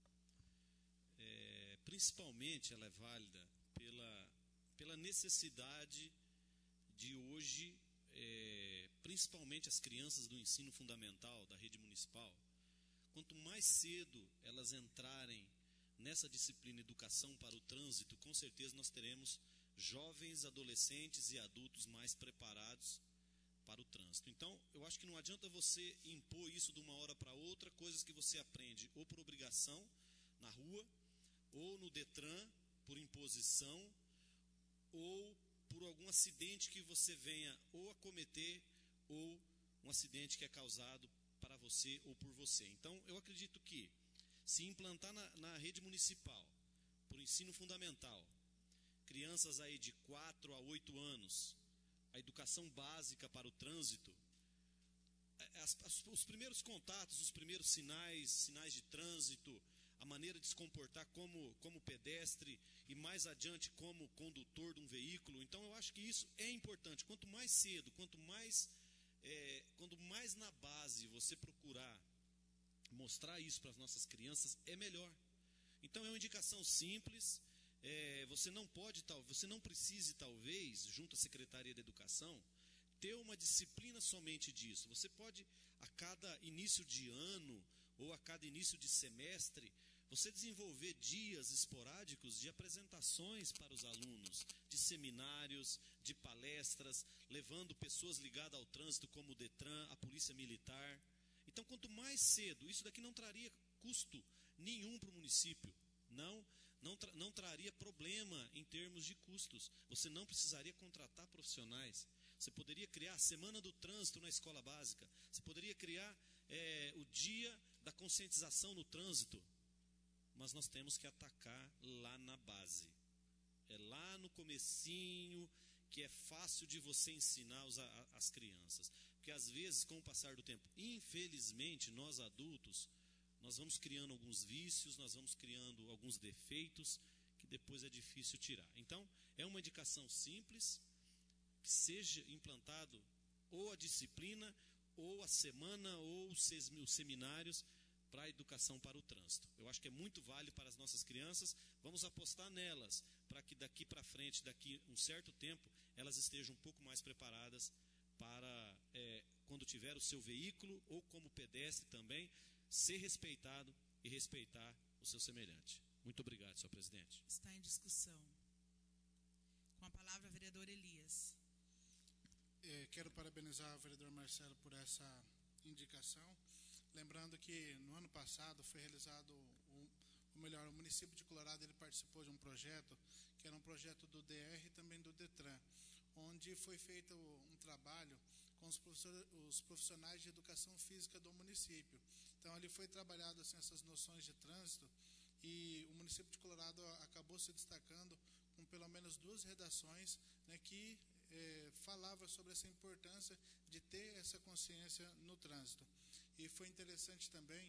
é, principalmente ela é válida pela, pela necessidade de hoje, é, principalmente as crianças do ensino fundamental da rede municipal, quanto mais cedo elas entrarem nessa disciplina Educação para o Trânsito, com certeza nós teremos jovens, adolescentes e adultos mais preparados para o trânsito. Então, eu acho que não adianta você impor isso de uma hora para outra, coisas que você aprende ou por obrigação na rua, ou no Detran por imposição, ou por algum acidente que você venha ou a cometer, ou um acidente que é causado para você ou por você. Então, eu acredito que se implantar na, na rede municipal, por ensino fundamental, crianças aí de quatro a oito anos, a educação básica para o trânsito, as, as, os primeiros contatos, os primeiros sinais, sinais de trânsito, a maneira de se comportar como, como pedestre e mais adiante como condutor de um veículo. Então eu acho que isso é importante. Quanto mais cedo, quanto mais, é, quanto mais na base você procurar mostrar isso para as nossas crianças, é melhor. Então é uma indicação simples. É, você não pode, tal, você não precise, talvez, junto à Secretaria de Educação, ter uma disciplina somente disso. Você pode, a cada início de ano ou a cada início de semestre, você desenvolver dias esporádicos de apresentações para os alunos, de seminários, de palestras, levando pessoas ligadas ao trânsito como o Detran, a Polícia Militar. Então, quanto mais cedo, isso daqui não traria custo nenhum para o município, não Não, tra não traria problema em termos de custos. Você não precisaria contratar profissionais. Você poderia criar a Semana do Trânsito na escola básica. Você poderia criar é, o Dia da Conscientização no Trânsito. Mas nós temos que atacar lá na base. É lá no comecinho que é fácil de você ensinar os, a, as crianças. Porque às vezes, com o passar do tempo, infelizmente, nós adultos, nós vamos criando alguns vícios, nós vamos criando alguns defeitos que depois é difícil tirar. Então, é uma indicação simples, que seja implantado ou a disciplina, ou a semana, ou os seminários para a educação para o trânsito. Eu acho que é muito válido para as nossas crianças, vamos apostar nelas, para que daqui para frente, daqui um certo tempo, elas estejam um pouco mais preparadas para, é, quando tiver o seu veículo, ou como pedestre também, ser respeitado e respeitar o seu semelhante. Muito obrigado, senhor presidente. Está em discussão. Com a palavra, vereador Elias. É, quero parabenizar o vereador Marcelo por essa indicação. Lembrando que no ano passado foi realizado, o, o melhor, o município de Colorado ele participou de um projeto, que era um projeto do D R e também do Detran, onde foi feito um trabalho com os, os profissionais de educação física do município. Então, ali foi trabalhado assim, essas noções de trânsito, e o município de Colorado acabou se destacando com pelo menos duas redações, né, que eh, falava sobre essa importância de ter essa consciência no trânsito. E foi interessante também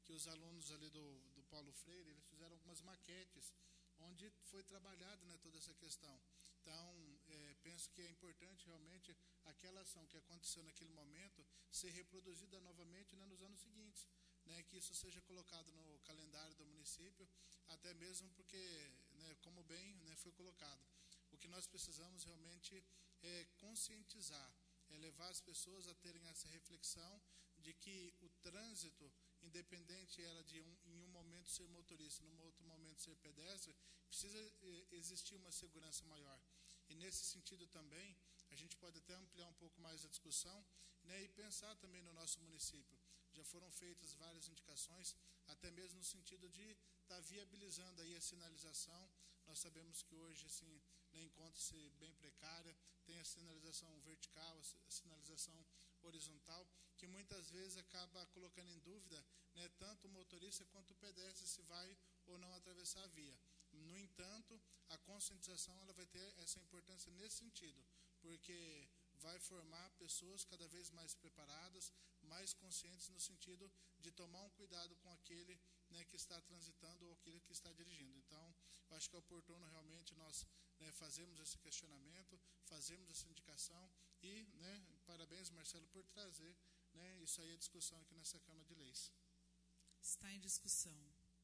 que os alunos ali do, do Paulo Freire, eles fizeram algumas maquetes, onde foi trabalhada, né, toda essa questão. Então, é, penso que é importante realmente aquela ação que aconteceu naquele momento ser reproduzida novamente, né, nos anos seguintes, né, que isso seja colocado no calendário do município, até mesmo porque, né, como bem, né, foi colocado, o que nós precisamos realmente é conscientizar, é levar as pessoas a terem essa reflexão de que o trânsito, independente ela de um, em um momento ser motorista, num outro momento ser pedestre, precisa eh, existir uma segurança maior. E nesse sentido também, a gente pode até ampliar um pouco mais a discussão, né, e pensar também no nosso município. Já foram feitas várias indicações, até mesmo no sentido de estar tá viabilizando aí a sinalização. Nós sabemos que hoje, assim, né, encontra-se bem precária, tem a sinalização vertical, a sinalização horizontal, que muitas vezes acaba colocando em dúvida, né, tanto o motorista quanto o pedestre se vai ou não atravessar a via. No entanto, a conscientização ela vai ter essa importância nesse sentido, porque vai formar pessoas cada vez mais preparadas, mais conscientes no sentido de tomar um cuidado com aquele, né, que está transitando ou aquele que está dirigindo. Então, eu acho que é oportuno realmente nós, né, fazermos esse questionamento, fazermos essa indicação e, né, parabéns, Marcelo, por trazer, né, isso aí a discussão aqui nessa Câmara de Leis. Está em discussão.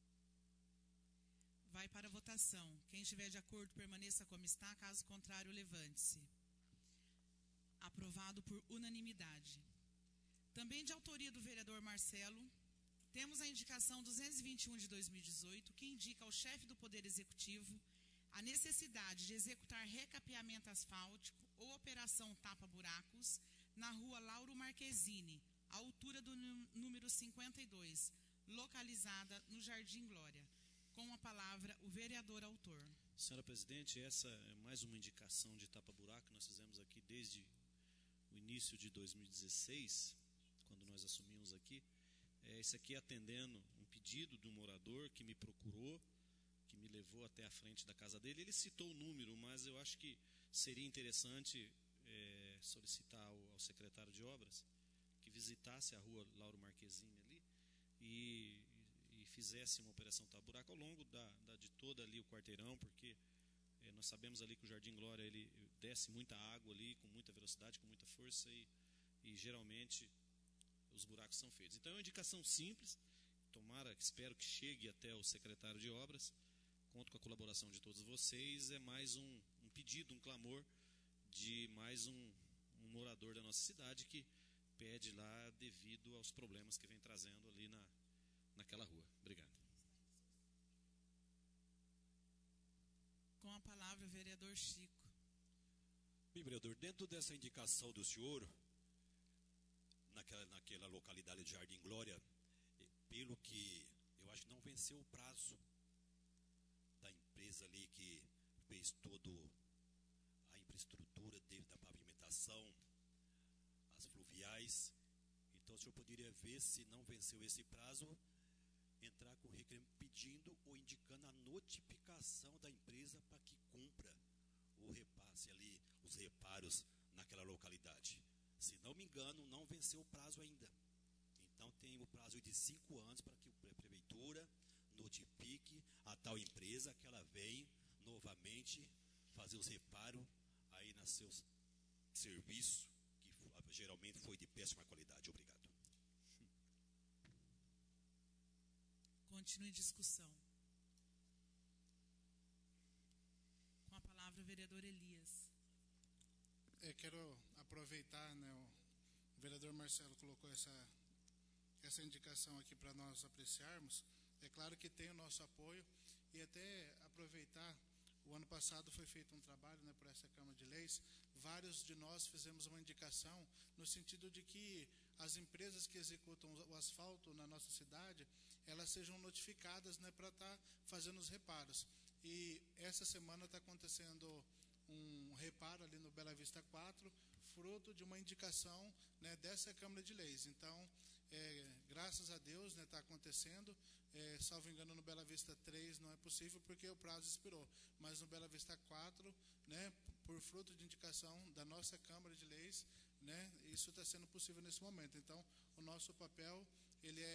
Vai para a votação. Quem estiver de acordo, permaneça como está. Caso contrário, levante-se. Aprovado por unanimidade. Também de autoria do vereador Marcelo, temos a indicação duzentos e vinte e um de dois mil e dezoito, que indica ao chefe do Poder Executivo a necessidade de executar recapeamento asfáltico ou operação tapa-buracos na rua Lauro Marquezine, à altura do número cinquenta e dois, localizada no Jardim Glória. Com a palavra, o vereador autor. Senhora Presidente, essa é mais uma indicação de tapa-buraco que nós fizemos aqui desde o início de dois mil e dezesseis, quando nós assumimos aqui. É, esse aqui atendendo um pedido do morador que me procurou, que me levou até a frente da casa dele. Ele citou o número, mas eu acho que seria interessante é, solicitar ao, ao secretário de obras que visitasse a rua Lauro Marquezine ali e, e fizesse uma operação tapa-buraco ao longo da, da, de toda ali o quarteirão, porque é, nós sabemos ali que o Jardim Glória ele desce muita água ali com muita velocidade, com muita força e, e geralmente os buracos são feitos. Então é uma indicação simples, tomara, espero que chegue até o secretário de obras, conto com a colaboração de todos vocês, é mais um, um pedido, um clamor de mais um, um morador da nossa cidade que pede lá devido aos problemas que vem trazendo ali na, naquela rua. Obrigado. Com a palavra, o vereador Chico. Bem, vereador, dentro dessa indicação do senhor, naquela, naquela localidade de Jardim Glória, pelo que eu acho que não venceu o prazo da empresa ali que fez toda a infraestrutura desde a pavimentação, as fluviais. Então o senhor poderia ver, se não venceu esse prazo, entrar com requerimento pedindo ou indicando a notificação da empresa para que cumpra o repasse ali, os reparos naquela localidade. Se não me engano, não venceu o prazo ainda. Então tem o prazo de cinco anos para que a prefeitura notifique a tal empresa que ela venha novamente fazer os reparos aí nos seus serviços, que geralmente foi de péssima qualidade. Obrigado. Continue em discussão. Com a palavra, o vereador Elias. Eu quero aproveitar, né, o vereador Marcelo colocou essa, essa indicação aqui para nós apreciarmos. É claro que tem o nosso apoio e até aproveitar, o ano passado foi feito um trabalho, né, por essa Câmara de Leis, vários de nós fizemos uma indicação no sentido de que as empresas que executam o asfalto na nossa cidade, elas sejam notificadas, né, para estar tá fazendo os reparos. E essa semana está acontecendo um reparo ali no Bela Vista quatro, fruto de uma indicação, né, dessa Câmara de Leis. Então, é, graças a Deus, né, está acontecendo. É, salvo engano, no Bela Vista três não é possível porque o prazo expirou, mas no Bela Vista quatro, né, por fruto de indicação da nossa Câmara de Leis, né, isso está sendo possível nesse momento. Então, o nosso papel ele é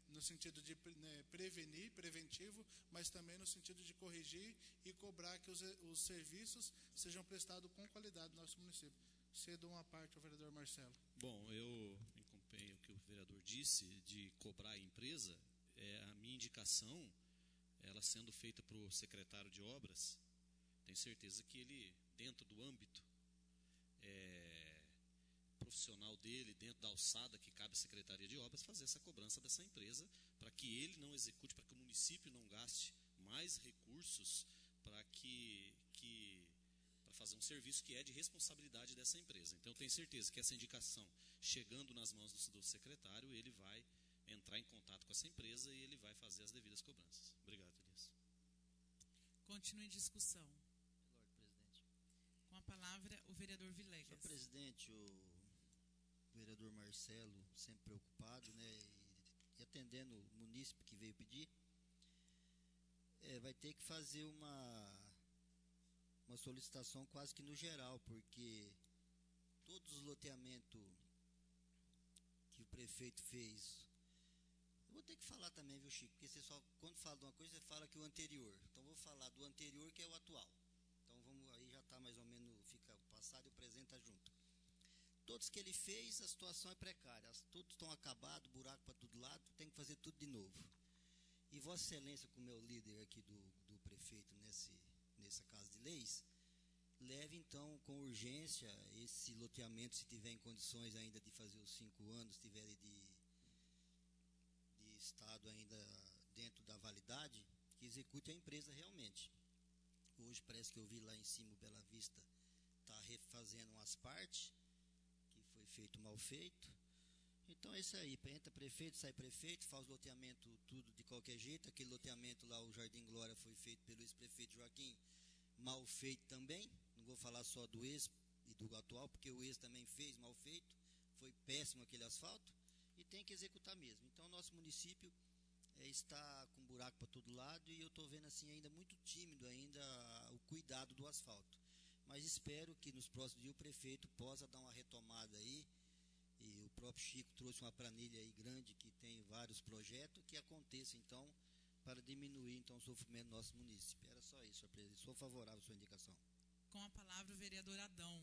no sentido de né, prevenir, preventivo, mas também no sentido de corrigir e cobrar que os, os serviços sejam prestados com qualidade no nosso município. Cedo uma parte ao vereador Marcelo. Bom, eu acompanho o que o vereador disse de cobrar a empresa. É, a minha indicação, ela sendo feita para o secretário de obras, tenho certeza que ele, dentro do âmbito é, profissional dele, dentro da alçada que cabe à Secretaria de Obras, fazer essa cobrança dessa empresa, para que ele não execute, para que o município não gaste mais recursos para que, que para fazer um serviço que é de responsabilidade dessa empresa. Então, eu tenho certeza que essa indicação, chegando nas mãos do, do secretário, ele vai entrar em contato com essa empresa e ele vai fazer as devidas cobranças. Obrigado, Elias. Continue discussão. Lorde presidente. Com a palavra, o vereador Vilegas. Senhor presidente, o vereador Marcelo, sempre preocupado, né, e, e atendendo o munícipe que veio pedir, é, vai ter que fazer uma, uma solicitação quase que no geral, porque todos os loteamentos que o prefeito fez, eu vou ter que falar também, viu, Chico, porque você só, quando fala de uma coisa, você fala que o anterior, então vou falar do anterior, que é o atual. Então vamos, aí já está mais ou menos, fica o passado e o presente tá junto. Todos que ele fez, a situação é precária, todos estão acabados, buraco para todo lado, tem que fazer tudo de novo. E Vossa Excelência, como é o líder aqui do, do prefeito nesse, nessa casa de leis, leve então com urgência esse loteamento, se tiver em condições ainda de fazer os cinco anos, se tiver de, de estado ainda dentro da validade, que execute a empresa realmente. Hoje parece que eu vi lá em cima o Bela Vista está refazendo umas partes que foi feito mal feito. Então é isso aí, entra prefeito, sai prefeito, faz loteamento tudo de qualquer jeito. Aquele loteamento lá, o Jardim Glória, foi feito pelo ex-prefeito Joaquim, mal feito também. Não vou falar só do ex e do atual, porque o ex também fez mal feito, foi péssimo aquele asfalto, e tem que executar mesmo. Então nosso município é, está com buraco para todo lado, e eu estou vendo assim ainda muito tímido ainda o cuidado do asfalto. Mas espero que nos próximos dias o prefeito possa dar uma retomada aí, e o próprio Chico trouxe uma planilha aí grande que tem vários projetos, que aconteça então para diminuir então o sofrimento do nosso município. Era só isso, senhor presidente. Sou favorável à sua indicação. Com a palavra o vereador Adão.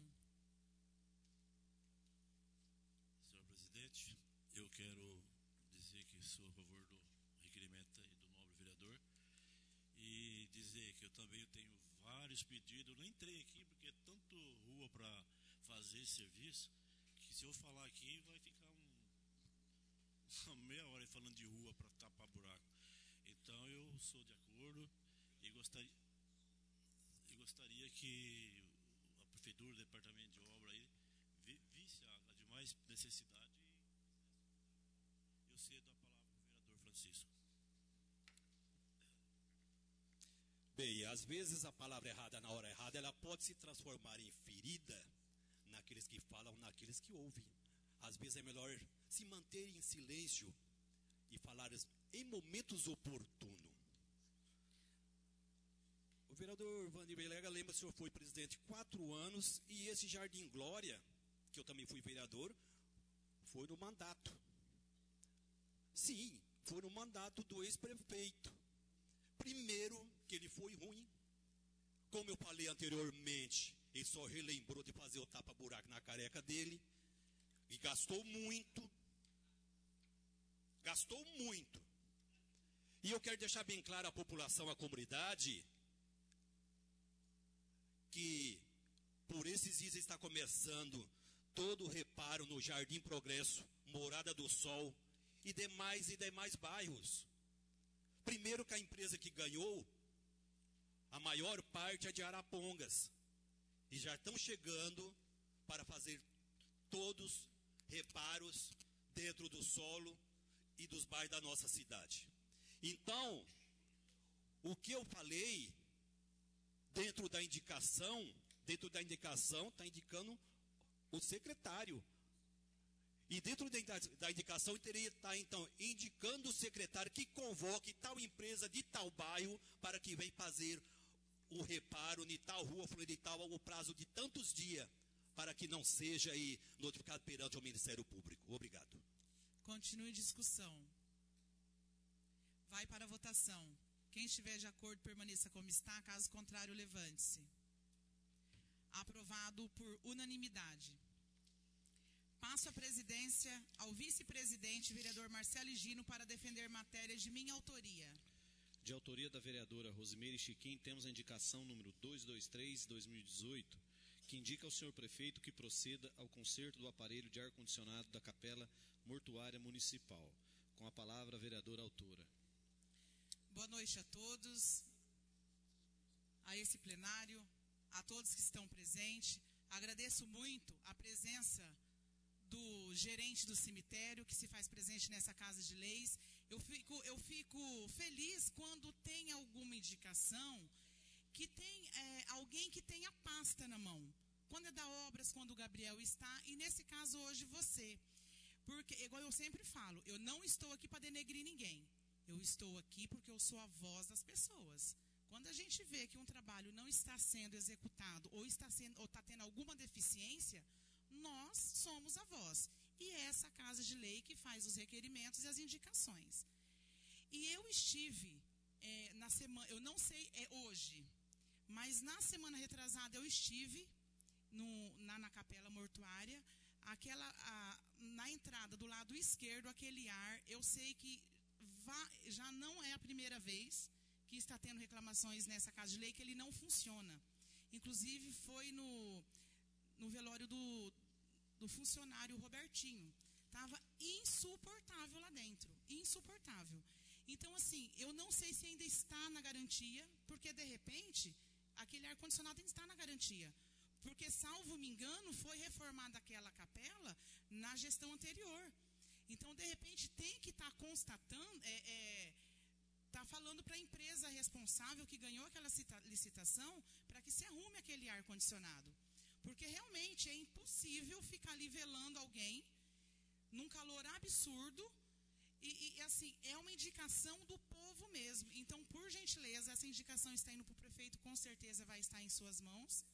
Senhor presidente, eu quero dizer que sou a favor do requerimento aí do nobre vereador e dizer que eu também tenho vários pedidos. Eu não entrei aqui porque é tanto rua para fazer esse serviço que se eu falar aqui vai ficar um, uma meia hora falando de rua para tapar buraco. Então eu sou de acordo e gostaria, e gostaria que a prefeitura, o departamento de obra aí vi, visse a, a demais necessidade. Eu cedo a palavra para o vereador Francisco. Bem, às vezes a palavra errada na hora errada, ela pode se transformar em ferida naqueles que falam, naqueles que ouvem. Às vezes é melhor se manter em silêncio e falar em momentos oportunos. O vereador Vandir Lega lembra, o senhor foi presidente quatro anos, e esse Jardim Glória, que eu também fui vereador, foi no mandato. Sim, foi no mandato do ex-prefeito. Primeiro, que ele foi ruim. Como eu falei anteriormente, ele só relembrou de fazer o tapa-buraco na careca dele. E gastou muito. Gastou muito. E eu quero deixar bem claro à população, à comunidade, que por esses dias está começando todo o reparo no Jardim Progresso, Morada do Sol e demais e demais bairros. Primeiro que a empresa que ganhou, a maior parte é de Arapongas. E já estão chegando para fazer todos reparos dentro do solo e dos bairros da nossa cidade. Então, o que eu falei, dentro da indicação, dentro da indicação, está indicando o secretário. E dentro da indicação, teria que estar, então, indicando o secretário que convoque tal empresa de tal bairro para que venha fazer o reparo de tal rua, de tal, ao prazo de tantos dias, para que não seja aí notificado perante o Ministério Público. Obrigado. Continue discussão. Vai para a votação. Quem estiver de acordo, permaneça como está. Caso contrário, levante-se. Aprovado por unanimidade. Passo a presidência ao vice-presidente, vereador Marcelo Higino, para defender matérias de minha autoria. De autoria da vereadora Rosimeire Chiquim, temos a indicação número duzentos e vinte e três de dois mil e dezoito, que indica ao senhor prefeito que proceda ao conserto do aparelho de ar-condicionado da Capela Mortuária Municipal. Com a palavra, a vereadora autora. Boa noite a todos, a esse plenário, a todos que estão presentes. Agradeço muito a presença do gerente do cemitério, que se faz presente nessa Casa de Leis. Eu fico, eu fico feliz quando tem alguma indicação, que tem é, alguém que tem a pasta na mão. Quando é da obras, quando o Gabriel está, e nesse caso hoje você. Porque, igual eu sempre falo, eu não estou aqui para denegrir ninguém. Eu estou aqui porque eu sou a voz das pessoas. Quando a gente vê que um trabalho não está sendo executado ou está, sendo, ou está tendo alguma deficiência, nós somos a voz. E é essa Casa de Lei que faz os requerimentos e as indicações. E eu estive é, na semana, eu não sei, é hoje, mas na semana retrasada eu estive no, na, na Capela Mortuária, aquela, a, na entrada do lado esquerdo, aquele ar, eu sei que vá, já não é a primeira vez que está tendo reclamações nessa Casa de Lei, que ele não funciona. Inclusive foi no, no velório do, do funcionário Robertinho. Estava insuportável lá dentro, insuportável. Então, assim, eu não sei se ainda está na garantia, porque, de repente, aquele ar-condicionado ainda está na garantia. Porque, salvo me engano, foi reformada aquela capela na gestão anterior. Então, de repente, tem que estar tá constatando, é, é, tá falando para a empresa responsável que ganhou aquela cita, licitação, para que se arrume aquele ar-condicionado. Porque, realmente, é impossível ficar ali velando alguém num calor absurdo. E, e, assim, é uma indicação do povo mesmo. Então, por gentileza, essa indicação está indo para o prefeito, com certeza vai estar em suas mãos.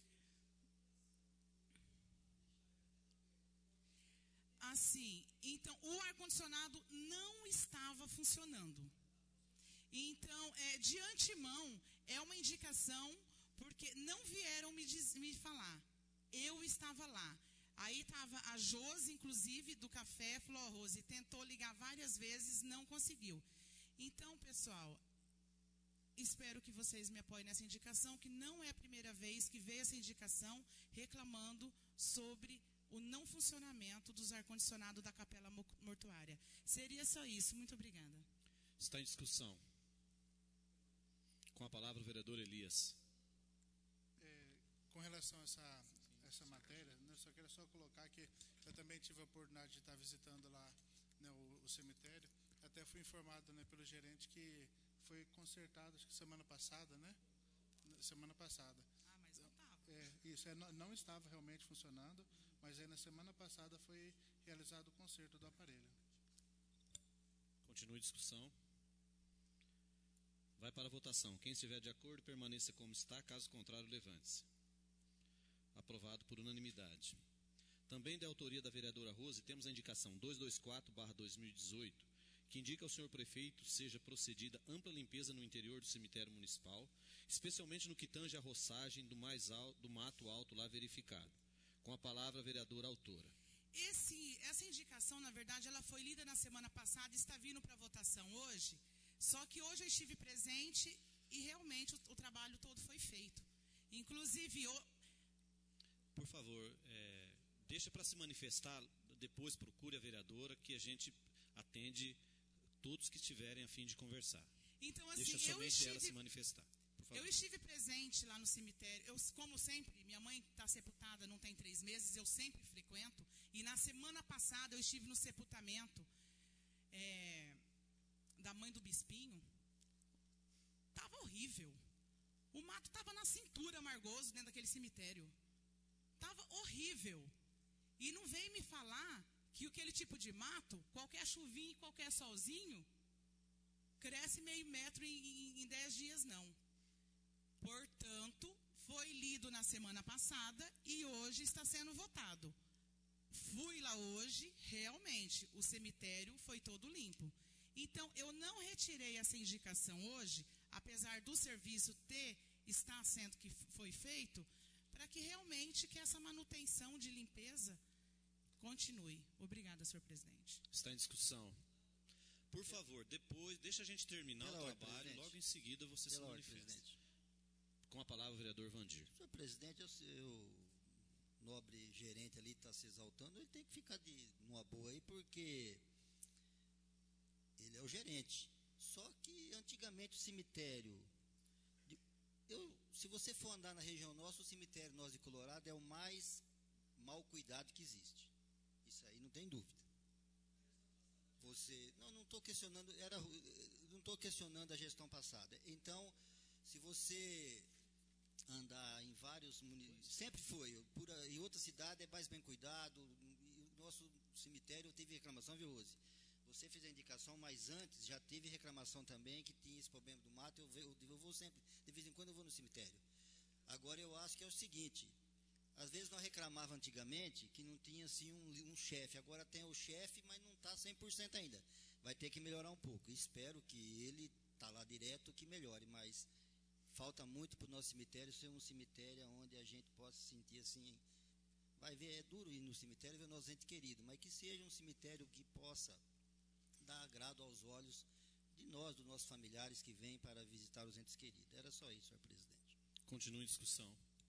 Assim, então, o ar-condicionado não estava funcionando. Então, é, de antemão, é uma indicação, porque não vieram me, diz, me falar. Eu estava lá. Aí estava a Josi, inclusive, do café, falou, oh, Rose, tentou ligar várias vezes, não conseguiu. Então, pessoal, espero que vocês me apoiem nessa indicação, que não é a primeira vez que veio essa indicação reclamando sobre o não funcionamento dos ar-condicionados da Capela Mortuária. Seria só isso. Muito obrigada. Está em discussão. Com a palavra o vereador Elias. É, com relação a essa, essa matéria, eu só quero só colocar que eu também tive a oportunidade de estar visitando lá, né, o, o cemitério. Até fui informado, né, pelo gerente que foi consertado, acho que semana passada, né? Semana passada. Ah, mas não estava. É, isso, é, não, não estava realmente funcionando, mas aí na semana passada foi realizado o conserto do aparelho. Continue a discussão. Vai para a votação. Quem estiver de acordo, permaneça como está. Caso contrário, levante-se. Aprovado por unanimidade. Também da autoria da vereadora Rose, temos a indicação duzentos e vinte e quatro barra dois mil e dezoito, que indica ao senhor prefeito seja procedida ampla limpeza no interior do cemitério municipal, especialmente no que tange a roçagem do, mais alto, do mato alto lá verificado. Com a palavra, a vereadora autora. Esse, essa indicação, na verdade, ela foi lida na semana passada e está vindo para votação hoje. Só que hoje eu estive presente e realmente o, o trabalho todo foi feito. Inclusive, eu... Por favor, é, deixa para se manifestar, depois procure a vereadora, que a gente atende todos que estiverem a fim de conversar. Então, assim, deixa somente eu estive... ela se manifestar. Eu estive presente lá no cemitério, eu, como sempre, minha mãe está sepultada, não tem três meses, eu sempre frequento, e na semana passada eu estive no sepultamento é, da mãe do Bispinho. Estava horrível. O mato estava na cintura, Margoso, dentro daquele cemitério. Estava horrível. E não vem me falar que aquele tipo de mato, qualquer chuvinha e qualquer solzinho, cresce meio metro em, em, em dez dias, não. Portanto, foi lido na semana passada e hoje está sendo votado. Fui lá hoje, realmente, o cemitério foi todo limpo. Então, eu não retirei essa indicação hoje, apesar do serviço ter, estar sendo que foi feito, para que realmente que essa manutenção de limpeza continue. Obrigada, senhor presidente. Está em discussão. Por favor, depois, deixa a gente terminar Pela o ordem, trabalho, presidente. logo em seguida você Pela se ordem, manifesta. presidente. Com a palavra, o vereador Vandir. Senhor presidente, eu, eu nobre gerente ali está se exaltando, ele tem que ficar de numa boa aí, porque ele é o gerente. Só que antigamente o cemitério, de, eu, se você for andar na região nossa, o cemitério Nós de Colorado é o mais mal cuidado que existe. Isso aí não tem dúvida. Você, não, não estou questionando, era, não estou questionando a gestão passada. Então, se você andar em vários municípios, sempre foi, por, em outra cidade é mais bem cuidado, e o nosso cemitério teve reclamação, viu, Rose? Você fez a indicação, mas antes já teve reclamação também, que tinha esse problema do mato, eu, eu, eu vou sempre, de vez em quando eu vou no cemitério. Agora eu acho que é o seguinte, às vezes nós reclamávamos antigamente que não tinha assim um, um chefe, agora tem o chefe, mas não está cem por cento ainda, vai ter que melhorar um pouco, espero que ele está lá direto, que melhore, mas falta muito para o nosso cemitério ser um cemitério onde a gente possa se sentir assim, vai ver, é duro ir no cemitério ver o nosso ente querido, mas que seja um cemitério que possa dar agrado aos olhos de nós, dos nossos familiares que vêm para visitar os entes queridos. Era só isso, senhor presidente. Continua em discussão.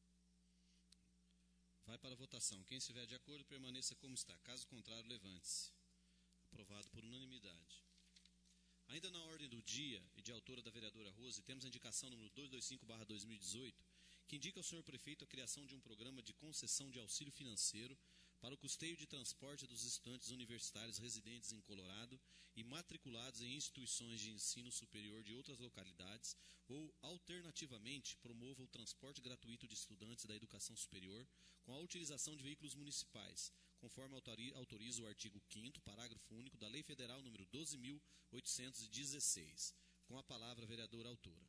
Vai para a votação. Quem estiver de acordo, permaneça como está. Caso contrário, levante-se. Aprovado por unanimidade. Ainda na ordem do dia e de autora da vereadora Rose, temos a indicação número duzentos e vinte e cinco barra dois mil e dezoito, que indica ao senhor prefeito a criação de um programa de concessão de auxílio financeiro para o custeio de transporte dos estudantes universitários residentes em Colorado e matriculados em instituições de ensino superior de outras localidades ou, alternativamente, promova o transporte gratuito de estudantes da educação superior com a utilização de veículos municipais, conforme autoriza o artigo quinto, parágrafo único da Lei Federal número doze mil oitocentos e dezesseis. Com a palavra, a vereadora autora.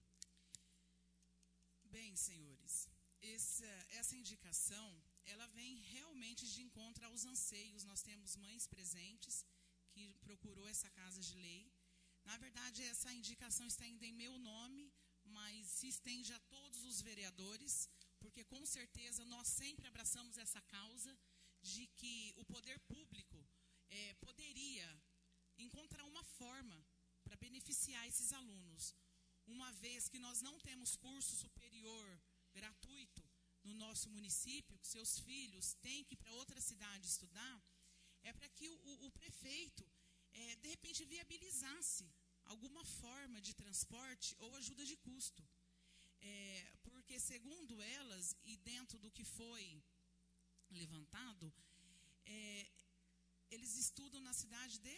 Bem, senhores, essa, essa indicação, ela vem realmente de encontro aos anseios. Nós temos mães presentes que procurou essa casa de lei. Na verdade, essa indicação está ainda em meu nome, mas se estende a todos os vereadores, porque com certeza nós sempre abraçamos essa causa de que o poder público é, poderia encontrar uma forma para beneficiar esses alunos. Uma vez que nós não temos curso superior gratuito no nosso município, que seus filhos têm que ir para outra cidade estudar, é para que o, o, o prefeito, é, de repente, viabilizasse alguma forma de transporte ou ajuda de custo. É, porque, segundo elas, e dentro do que foi levantado, é, eles estudam na cidade de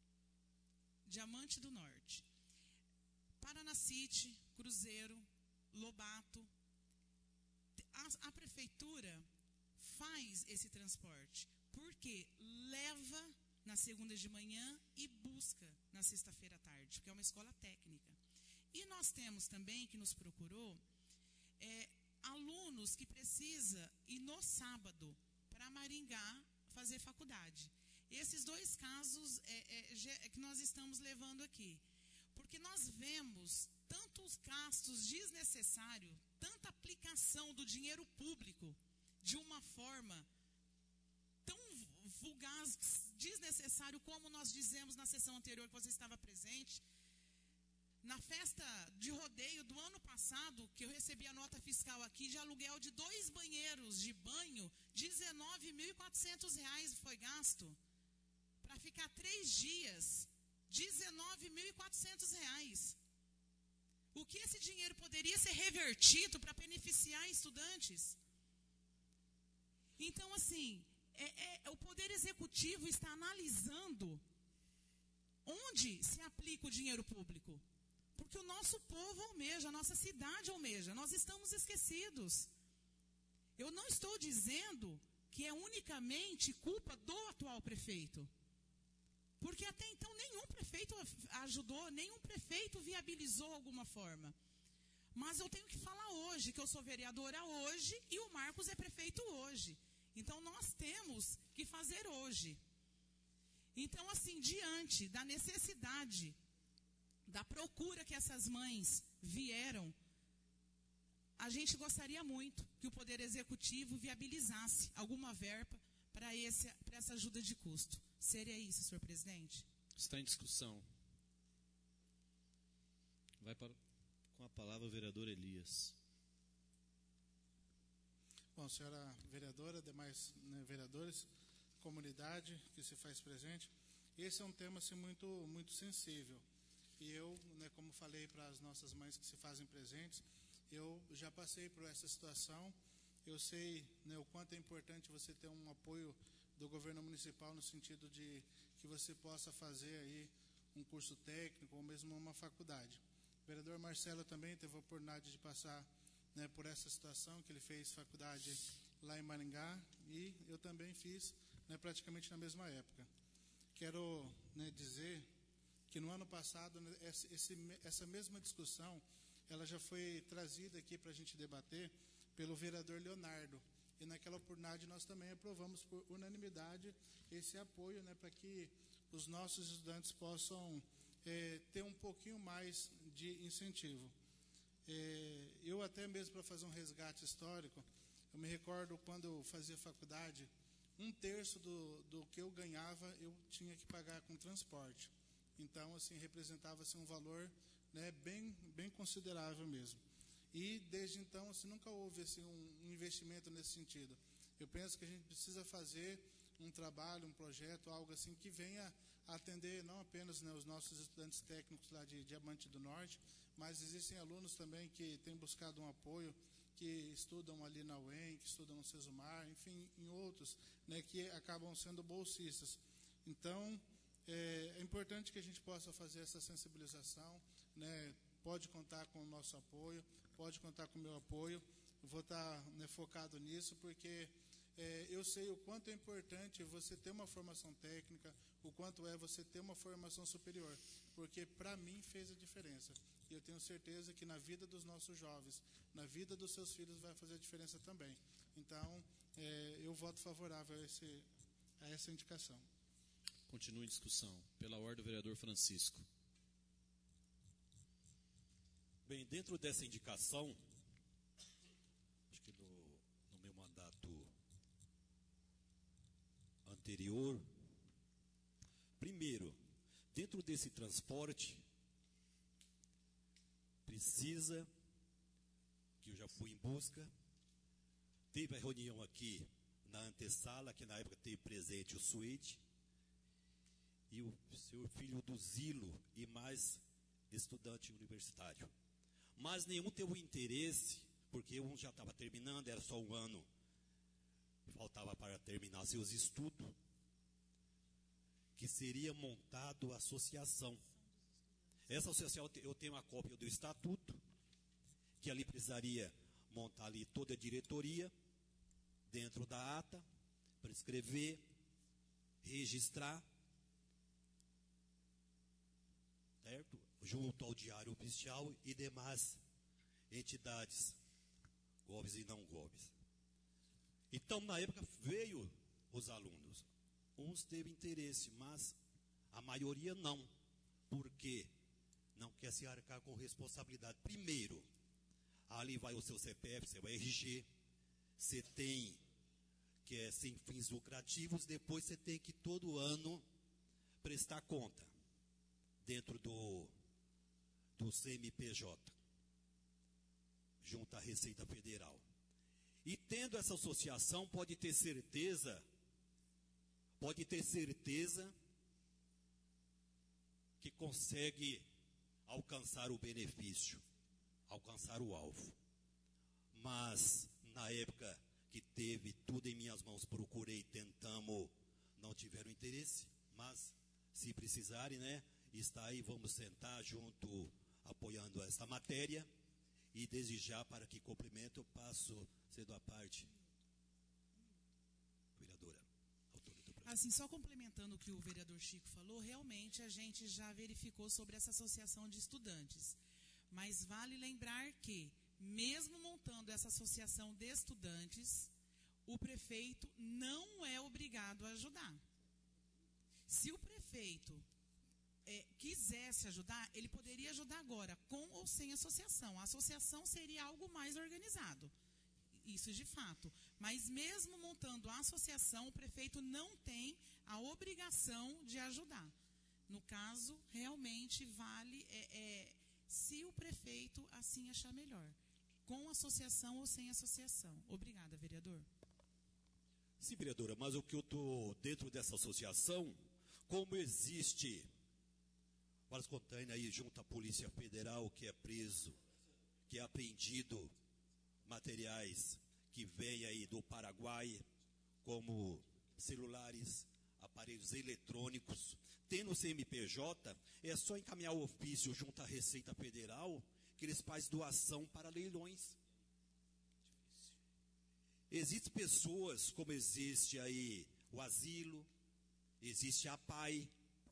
Diamante do Norte, Paranacite, Cruzeiro, Lobato. A, a prefeitura faz esse transporte, porque leva na segunda de manhã e busca na sexta-feira à tarde, porque é uma escola técnica. E nós temos também, que nos procurou, é, alunos que precisam ir no sábado para Maringá fazer faculdade. Esses dois casos é, é, é que nós estamos levando aqui. Porque nós vemos tantos gastos desnecessários, tanta aplicação do dinheiro público de uma forma tão vulgar, desnecessário, como nós dizemos na sessão anterior que você estava presente. Na festa de rodeio do ano passado, que eu recebi a nota fiscal aqui de aluguel de dois banheiros de banho, dezenove mil e quatrocentos reais foi gasto. Para ficar três dias, dezenove mil e quatrocentos reais. O que esse dinheiro poderia ser revertido para beneficiar estudantes? Então, assim, é, é, o Poder Executivo está analisando onde se aplica o dinheiro público. Porque o nosso povo almeja, a nossa cidade almeja, nós estamos esquecidos. Eu não estou dizendo que é unicamente culpa do atual prefeito. Porque até então nenhum prefeito ajudou, nenhum prefeito viabilizou alguma forma. Mas eu tenho que falar hoje, que eu sou vereadora hoje e o Marcos é prefeito hoje. Então nós temos que fazer hoje. Então, assim, diante da necessidade da procura que essas mães vieram, a gente gostaria muito que o Poder Executivo viabilizasse alguma verba para essa ajuda de custo. Seria isso, senhor presidente? Está em discussão. Vai para, com a palavra o vereador Elias. Bom, senhora vereadora, demais né, vereadores, comunidade que se faz presente, esse é um tema assim, muito, muito sensível. E eu, né, como falei para as nossas mães que se fazem presentes, eu já passei por essa situação. Eu sei né, o quanto é importante você ter um apoio do governo municipal no sentido de que você possa fazer aí um curso técnico ou mesmo uma faculdade. O vereador Marcelo também teve a oportunidade de passar né, por essa situação, que ele fez faculdade lá em Maringá, e eu também fiz né, praticamente na mesma época. Quero né, dizer que no ano passado, né, esse, essa mesma discussão, ela já foi trazida aqui para a gente debater pelo vereador Leonardo, e naquela oportunidade nós também aprovamos por unanimidade esse apoio né, para que os nossos estudantes possam é, ter um pouquinho mais de incentivo. É, eu até mesmo para fazer um resgate histórico, eu me recordo quando eu fazia faculdade, um terço do, do que eu ganhava eu tinha que pagar com transporte. Então, assim, representava assim, um valor né, bem, bem considerável mesmo. E desde então, assim, nunca houve assim, um, um investimento nesse sentido. Eu penso que a gente precisa fazer um trabalho, um projeto, algo assim que venha atender não apenas né, os nossos estudantes técnicos lá de Diamante do Norte, mas existem alunos também que têm buscado um apoio, que estudam ali na U E M, que estudam no Sesumar, enfim, em outros, né, que acabam sendo bolsistas. Então, é, é importante que a gente possa fazer essa sensibilização, né, pode contar com o nosso apoio, pode contar com o meu apoio, eu vou estar né, focado nisso, porque é, eu sei o quanto é importante você ter uma formação técnica, o quanto é você ter uma formação superior, porque para mim fez a diferença. E eu tenho certeza que na vida dos nossos jovens, na vida dos seus filhos vai fazer a diferença também. Então, é, eu voto favorável a, esse, a essa indicação. Continua em discussão. Pela ordem, o vereador Francisco. Bem, dentro dessa indicação, acho que no, no meu mandato anterior, primeiro, dentro desse transporte, precisa, que eu já fui em busca, teve a reunião aqui na antessala, que na época teve presente o Suíte, e o seu filho do Zilo, e mais estudante universitário. Mas nenhum teve interesse, porque um já estava terminando, era só um ano, faltava para terminar seus estudos, que seria montado a associação. Essa associação, eu tenho uma cópia do estatuto, que ali precisaria montar ali toda a diretoria, dentro da ata, para escrever, registrar, certo? Junto ao Diário Oficial e demais entidades, GOVs e não GOVs. Então, na época, veio os alunos. Uns teve interesse, mas a maioria não. Por quê? Não quer se arcar com responsabilidade. Primeiro, ali vai o seu C P F, seu R G, você tem que é sem fins lucrativos, depois você tem que todo ano prestar conta dentro do, do C M P J, junto à Receita Federal. E tendo essa associação, pode ter certeza, pode ter certeza que consegue alcançar o benefício, alcançar o alvo. Mas, na época que teve tudo em minhas mãos, procurei, tentamos, não tiveram interesse, mas se precisarem, né, está aí, vamos sentar junto, apoiando essa matéria, e desde já, para que complemento, eu passo, cedo à parte. Vereadora, autora do projeto. Assim, só complementando o que o vereador Chico falou, realmente a gente já verificou sobre essa associação de estudantes. Mas vale lembrar que, mesmo montando essa associação de estudantes, o prefeito não é obrigado a ajudar. Se o prefeito é, quisesse ajudar, ele poderia ajudar agora, com ou sem associação. A associação seria algo mais organizado. Isso de fato. Mas mesmo montando a associação, o prefeito não tem a obrigação de ajudar. No caso, realmente vale é, é, se o prefeito assim achar melhor. Com associação ou sem associação. Obrigada, vereador. Sim, vereadora, mas o que eu estou dentro dessa associação, como existe vários containers aí junto à Polícia Federal, que é preso, que é apreendido materiais que vêm aí do Paraguai, como celulares, aparelhos eletrônicos. Tendo o C N P J, é só encaminhar o ofício junto à Receita Federal, que eles fazem doação para leilões. Existem pessoas, como existe aí o asilo, existe a P A I.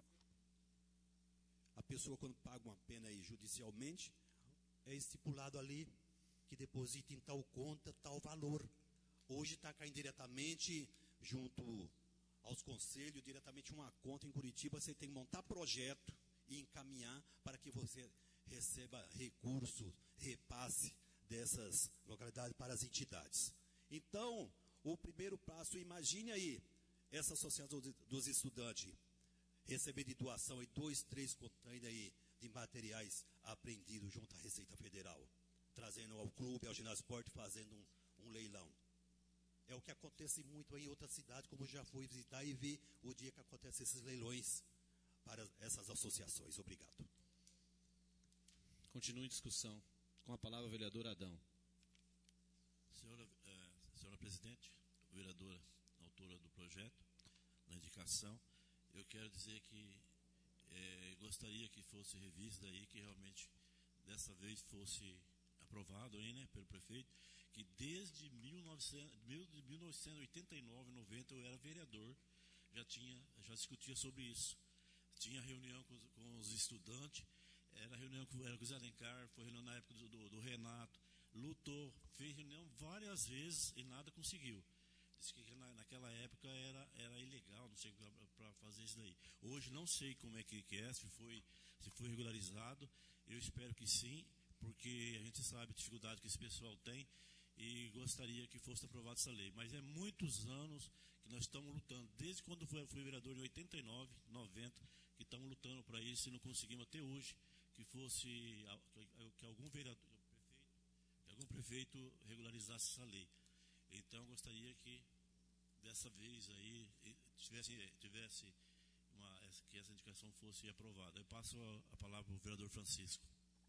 A pessoa, quando paga uma pena aí judicialmente, é estipulado ali que deposita em tal conta, tal valor. Hoje está caindo diretamente junto aos conselhos, diretamente uma conta em Curitiba. Você tem que montar projeto e encaminhar para que você receba recursos, repasse dessas localidades para as entidades. Então, o primeiro passo, imagine aí, essa associação dos estudantes receber de doação aí dois, três containers aí de materiais apreendidos junto à Receita Federal, trazendo ao clube, ao ginásio esporte, fazendo um, um leilão. É o que acontece muito em outras cidades, como eu já fui visitar e vi o dia que acontecem esses leilões para essas associações. Obrigado. Continue em discussão. Com a palavra, o vereador Adão. Senhora, eh, senhora presidente, vereadora, autora do projeto, na indicação, eu quero dizer que eh, gostaria que fosse revista aí, que realmente dessa vez fosse aprovado aí, né, pelo prefeito, que desde mil e novecentos e oitenta e nove, noventa, eu era vereador, já tinha, já discutia sobre isso. Tinha reunião com os, com os estudantes, era reunião com, era com o Zé Alencar, foi reunião na época do, do, do Renato, lutou, fez reunião várias vezes e nada conseguiu. Disse que na, naquela época era, era ilegal, não sei para fazer isso daí. Hoje não sei como é que, que é, se foi, se foi regularizado, eu espero que sim, porque a gente sabe a dificuldade que esse pessoal tem e gostaria que fosse aprovada essa lei. Mas é muitos anos que nós estamos lutando, desde quando fui, fui vereador em oitenta e nove, noventa, que estamos lutando para isso e não conseguimos até hoje que fosse, que, que algum vereador, que algum prefeito regularizasse essa lei. Então, eu gostaria que dessa vez aí tivesse, tivesse uma, que essa indicação fosse aprovada. Eu passo a, a palavra para o vereador Francisco.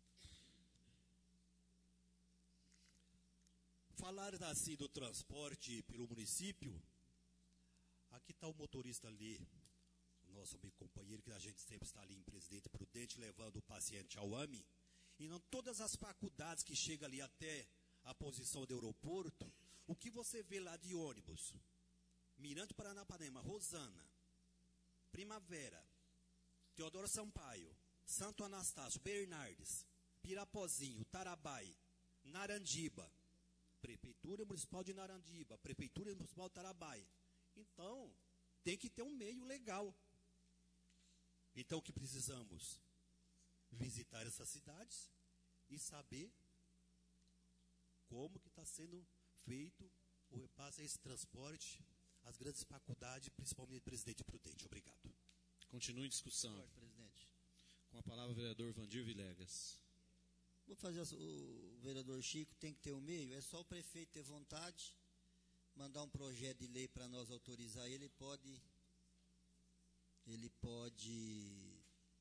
Falar assim do transporte pelo município, aqui está o motorista ali, o nosso amigo companheiro, que a gente sempre está ali em Presidente Prudente, levando o paciente ao A M E, e não todas as faculdades que chegam ali até a posição do aeroporto, o que você vê lá de ônibus? Mirante Paranapanema, Rosana, Primavera, Teodoro Sampaio, Santo Anastácio, Bernardes, Pirapozinho, Tarabai, Narandiba, Prefeitura Municipal de Narandiba, Prefeitura Municipal de Tarabai. Então, tem que ter um meio legal. Então, o que precisamos? Visitar essas cidades e saber como que está sendo feito o repasse a esse transporte às grandes faculdades, principalmente Presidente Prudente. Obrigado. Continue em discussão. Senhor presidente. Com a palavra, o vereador Vandir Vilegas. Vou fazer o vereador Chico, tem que ter um meio, é só o prefeito ter vontade, mandar um projeto de lei para nós autorizar ele, pode, ele pode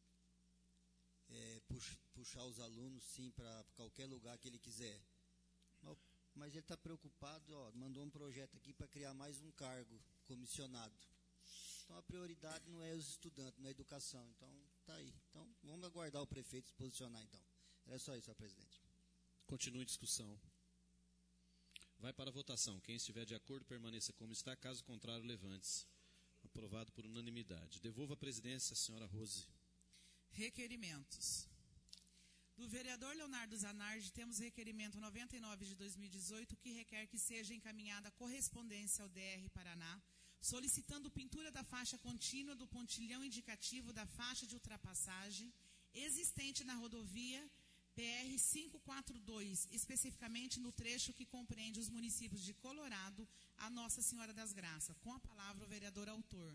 é, puxar, puxar os alunos sim para qualquer lugar que ele quiser. Mas, mas ele está preocupado, ó, mandou um projeto aqui para criar mais um cargo comissionado. Então a prioridade não é os estudantes, não é a educação. Então tá aí. Então vamos aguardar o prefeito se posicionar então. Era só isso, senhor presidente. Continue em discussão. Vai para a votação. Quem estiver de acordo, permaneça como está. Caso contrário, levante-se. Aprovado por unanimidade. Devolva a presidência à senhora Rose. Requerimentos. Do vereador Leonardo Zanardi, temos requerimento noventa e nove de dois mil e dezoito, que requer que seja encaminhada correspondência ao D R Paraná solicitando pintura da faixa contínua do pontilhão indicativo da faixa de ultrapassagem existente na rodovia P R quinhentos e quarenta e dois, especificamente no trecho que compreende os municípios de Colorado a Nossa Senhora das Graças. Com a palavra o vereador autor.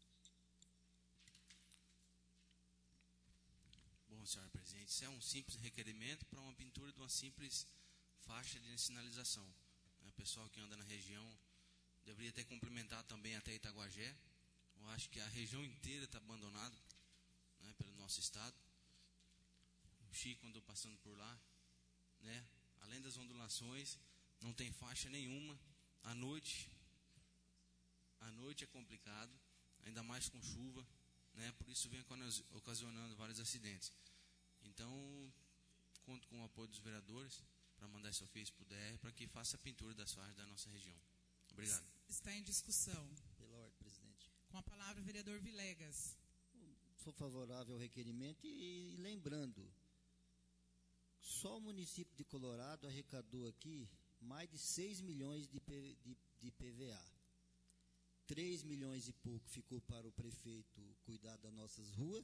Bom, senhora presidente, isso é um simples requerimento para uma pintura de uma simples faixa de sinalização. O pessoal que anda na região deveria ter complementado também até Itaguajé. Eu acho que a região inteira está abandonada, né, pelo nosso estado. O Chico andou passando por lá, né? Além das ondulações, não tem faixa nenhuma. À noite, à noite é complicado, ainda mais com chuva, né? Por isso vem ocasionando vários acidentes. Então, conto com o apoio dos vereadores para mandar esse ofício para o D R para que faça a pintura das faixas da nossa região. Obrigado. Está em discussão. Pela ordem, presidente. Com a palavra o vereador Vilegas. Sou favorável ao requerimento e, e lembrando, só o município de Colorado arrecadou aqui mais de seis milhões de, P, de, de P V A. três milhões e pouco ficou para o prefeito cuidar das nossas ruas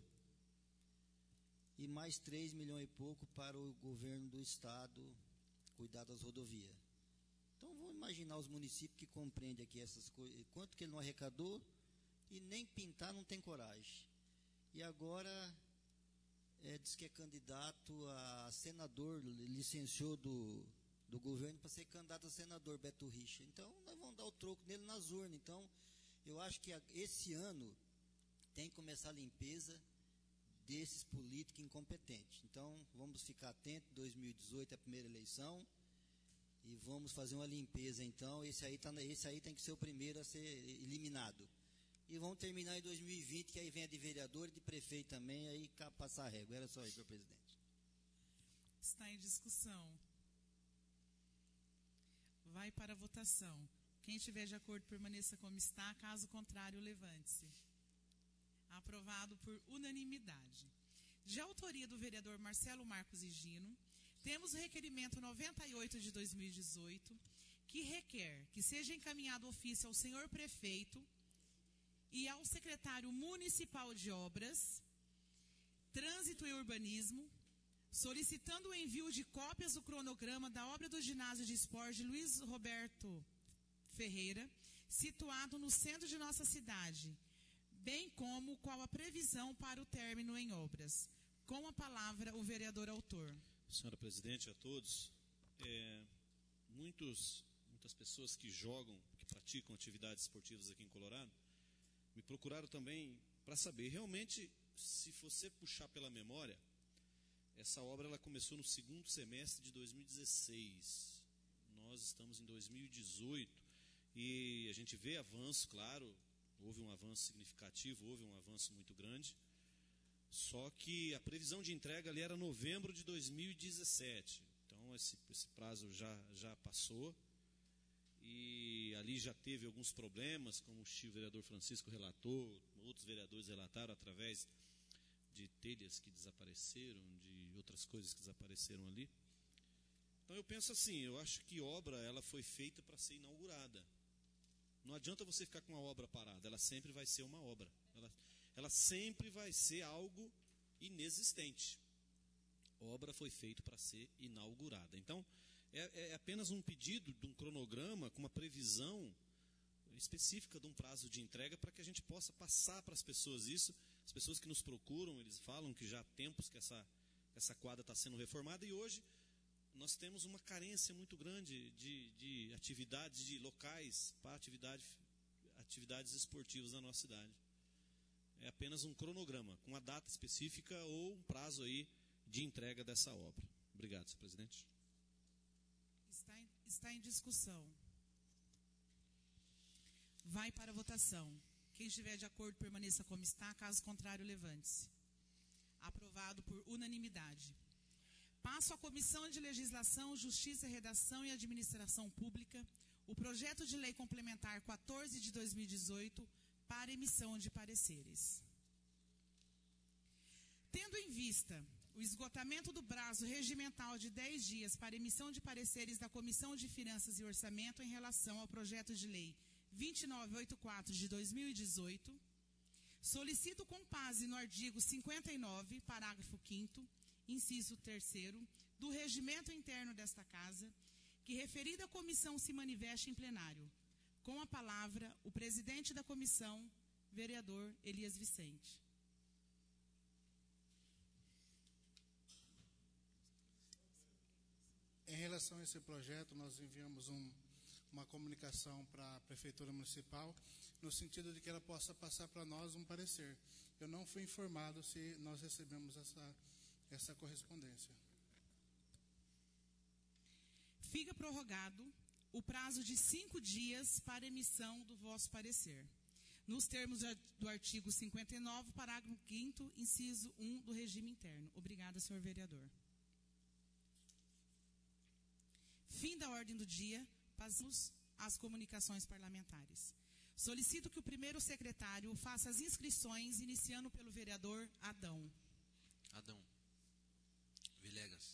e mais três milhões e pouco para o governo do estado cuidar das rodovias. Então, vamos imaginar os municípios que compreendem aqui essas coisas, quanto que ele não arrecadou e nem pintar não tem coragem. E agora, é, diz que é candidato a senador, licenciou do, do governo para ser candidato a senador, Beto Richa. Então, nós vamos dar o troco nele nas urnas. Então, eu acho que a, esse ano tem que começar a limpeza desses políticos incompetentes. Então, vamos ficar atentos, dois mil e dezoito é a primeira eleição, e vamos fazer uma limpeza, então, esse aí, tá, esse aí tem que ser o primeiro a ser eliminado. E vamos terminar em dois mil e vinte, que aí vem a de vereador e de prefeito também, aí passar a régua. Era só isso, senhor presidente. Está em discussão. Vai para a votação. Quem estiver de acordo, permaneça como está. Caso contrário, levante-se. Aprovado por unanimidade. De autoria do vereador Marcelo Marcos Higino, temos o requerimento noventa e oito de dois mil e dezoito, que requer que seja encaminhado ofício ao senhor prefeito e ao secretário municipal de obras, trânsito e urbanismo, solicitando o envio de cópias do cronograma da obra do ginásio de esporte Luiz Roberto Ferreira, situado no centro de nossa cidade, bem como qual a previsão para o término em obras. Com a palavra, o vereador autor. Senhora presidente, a todos, é, muitos, muitas pessoas que jogam, que praticam atividades esportivas aqui em Colorado, me procuraram também para saber, realmente, se você puxar pela memória, essa obra ela começou no segundo semestre de dois mil e dezesseis. Nós estamos em dois mil e dezoito e a gente vê avanço, claro, houve um avanço significativo, houve um avanço muito grande, só que a previsão de entrega ali era novembro de dois mil e dezessete. Então esse, esse prazo já, já passou. E ali já teve alguns problemas, como o vereador Francisco relatou, outros vereadores relataram através de telhas que desapareceram, de outras coisas que desapareceram ali. Então eu penso assim, eu acho que obra ela foi feita para ser inaugurada. Não adianta você ficar com uma obra parada, ela sempre vai ser uma obra. Ela, ela sempre vai ser algo inexistente. Obra foi feita para ser inaugurada. Então, é, é apenas um pedido de um cronograma com uma previsão específica de um prazo de entrega para que a gente possa passar para as pessoas isso. As pessoas que nos procuram, eles falam que já há tempos que essa, essa quadra está sendo reformada e hoje nós temos uma carência muito grande de, de atividades, de locais para atividade, atividades esportivas na nossa cidade. É apenas um cronograma com uma data específica ou um prazo aí de entrega dessa obra. Obrigado, senhor presidente. Está em, está em discussão. Vai para a votação. Quem estiver de acordo, permaneça como está. Caso contrário, levante-se. Aprovado por unanimidade. Passo à Comissão de Legislação, Justiça, Redação e Administração Pública o projeto de lei complementar quatorze de dois mil e dezoito para emissão de pareceres. Tendo em vista o esgotamento do prazo regimental de dez dias para emissão de pareceres da Comissão de Finanças e Orçamento em relação ao projeto de lei vinte e nove oitenta e quatro de dois mil e dezoito, solicito com base no artigo cinquenta e nove, parágrafo quinto, inciso terceiro, do regimento interno desta Casa, que referida comissão se manifeste em plenário. Com a palavra, o presidente da comissão, vereador Elias Vicente. Em relação a esse projeto, nós enviamos um, uma comunicação para a Prefeitura Municipal, no sentido de que ela possa passar para nós um parecer. Eu não fui informado se nós recebemos essa, essa correspondência. Fica prorrogado o prazo de cinco dias para emissão do vosso parecer, nos termos do artigo cinquenta e nove, parágrafo quinto, inciso um do regime interno. Obrigada, senhor vereador. Fim da ordem do dia, passamos às comunicações parlamentares. Solicito que o primeiro secretário faça as inscrições, iniciando pelo vereador Adão. Adão. Vilegas.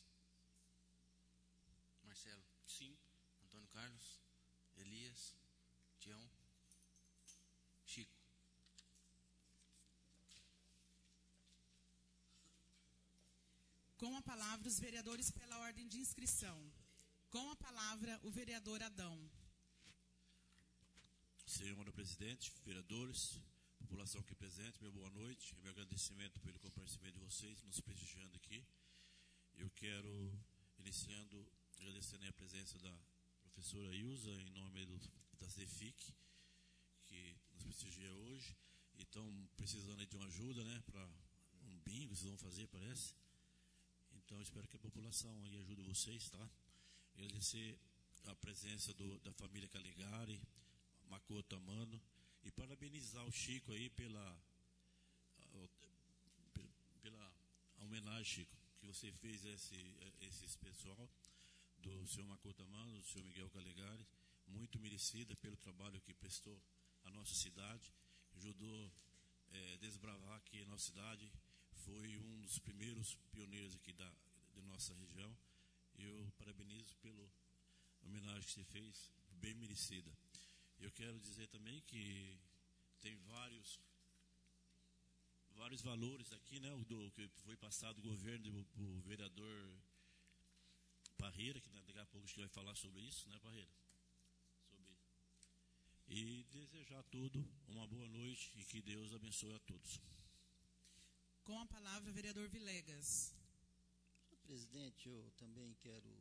Marcelo. Sim. Antônio Carlos. Elias. Tião. Chico. Com a palavra, os vereadores pela ordem de inscrição. Com a palavra, o vereador Adão. Senhora presidente, vereadores, população aqui presente, meu boa noite, meu agradecimento pelo comparecimento de vocês, nos prestigiando aqui. Eu quero, iniciando, agradecendo a presença da professora Ilza, em nome do, das D F I C, que nos prestigia hoje, e estão precisando de uma ajuda, né, para um bingo, vocês vão fazer, parece. Então, eu espero que a população aí ajude vocês, tá? Agradecer a presença do, da família Calegari, Makoto Amano, e parabenizar o Chico aí pela, a, pela homenagem, Chico, que você fez esse, esse pessoal, do senhor Makoto Amano, do senhor Miguel Calegari, muito merecida pelo trabalho que prestou à nossa cidade, ajudou a é, desbravar aqui a nossa cidade, foi um dos primeiros pioneiros aqui da, da nossa região. Eu parabenizo pela homenagem que você fez, bem merecida. Eu quero dizer também que tem vários vários valores aqui, né, do que foi passado do governo do vereador Parreira, que daqui a pouco a gente vai falar sobre isso, né, Parreira? Sobre... E desejar a tudo uma boa noite e que Deus abençoe a todos. Com a palavra, o vereador Vilegas. Senhor presidente, eu também quero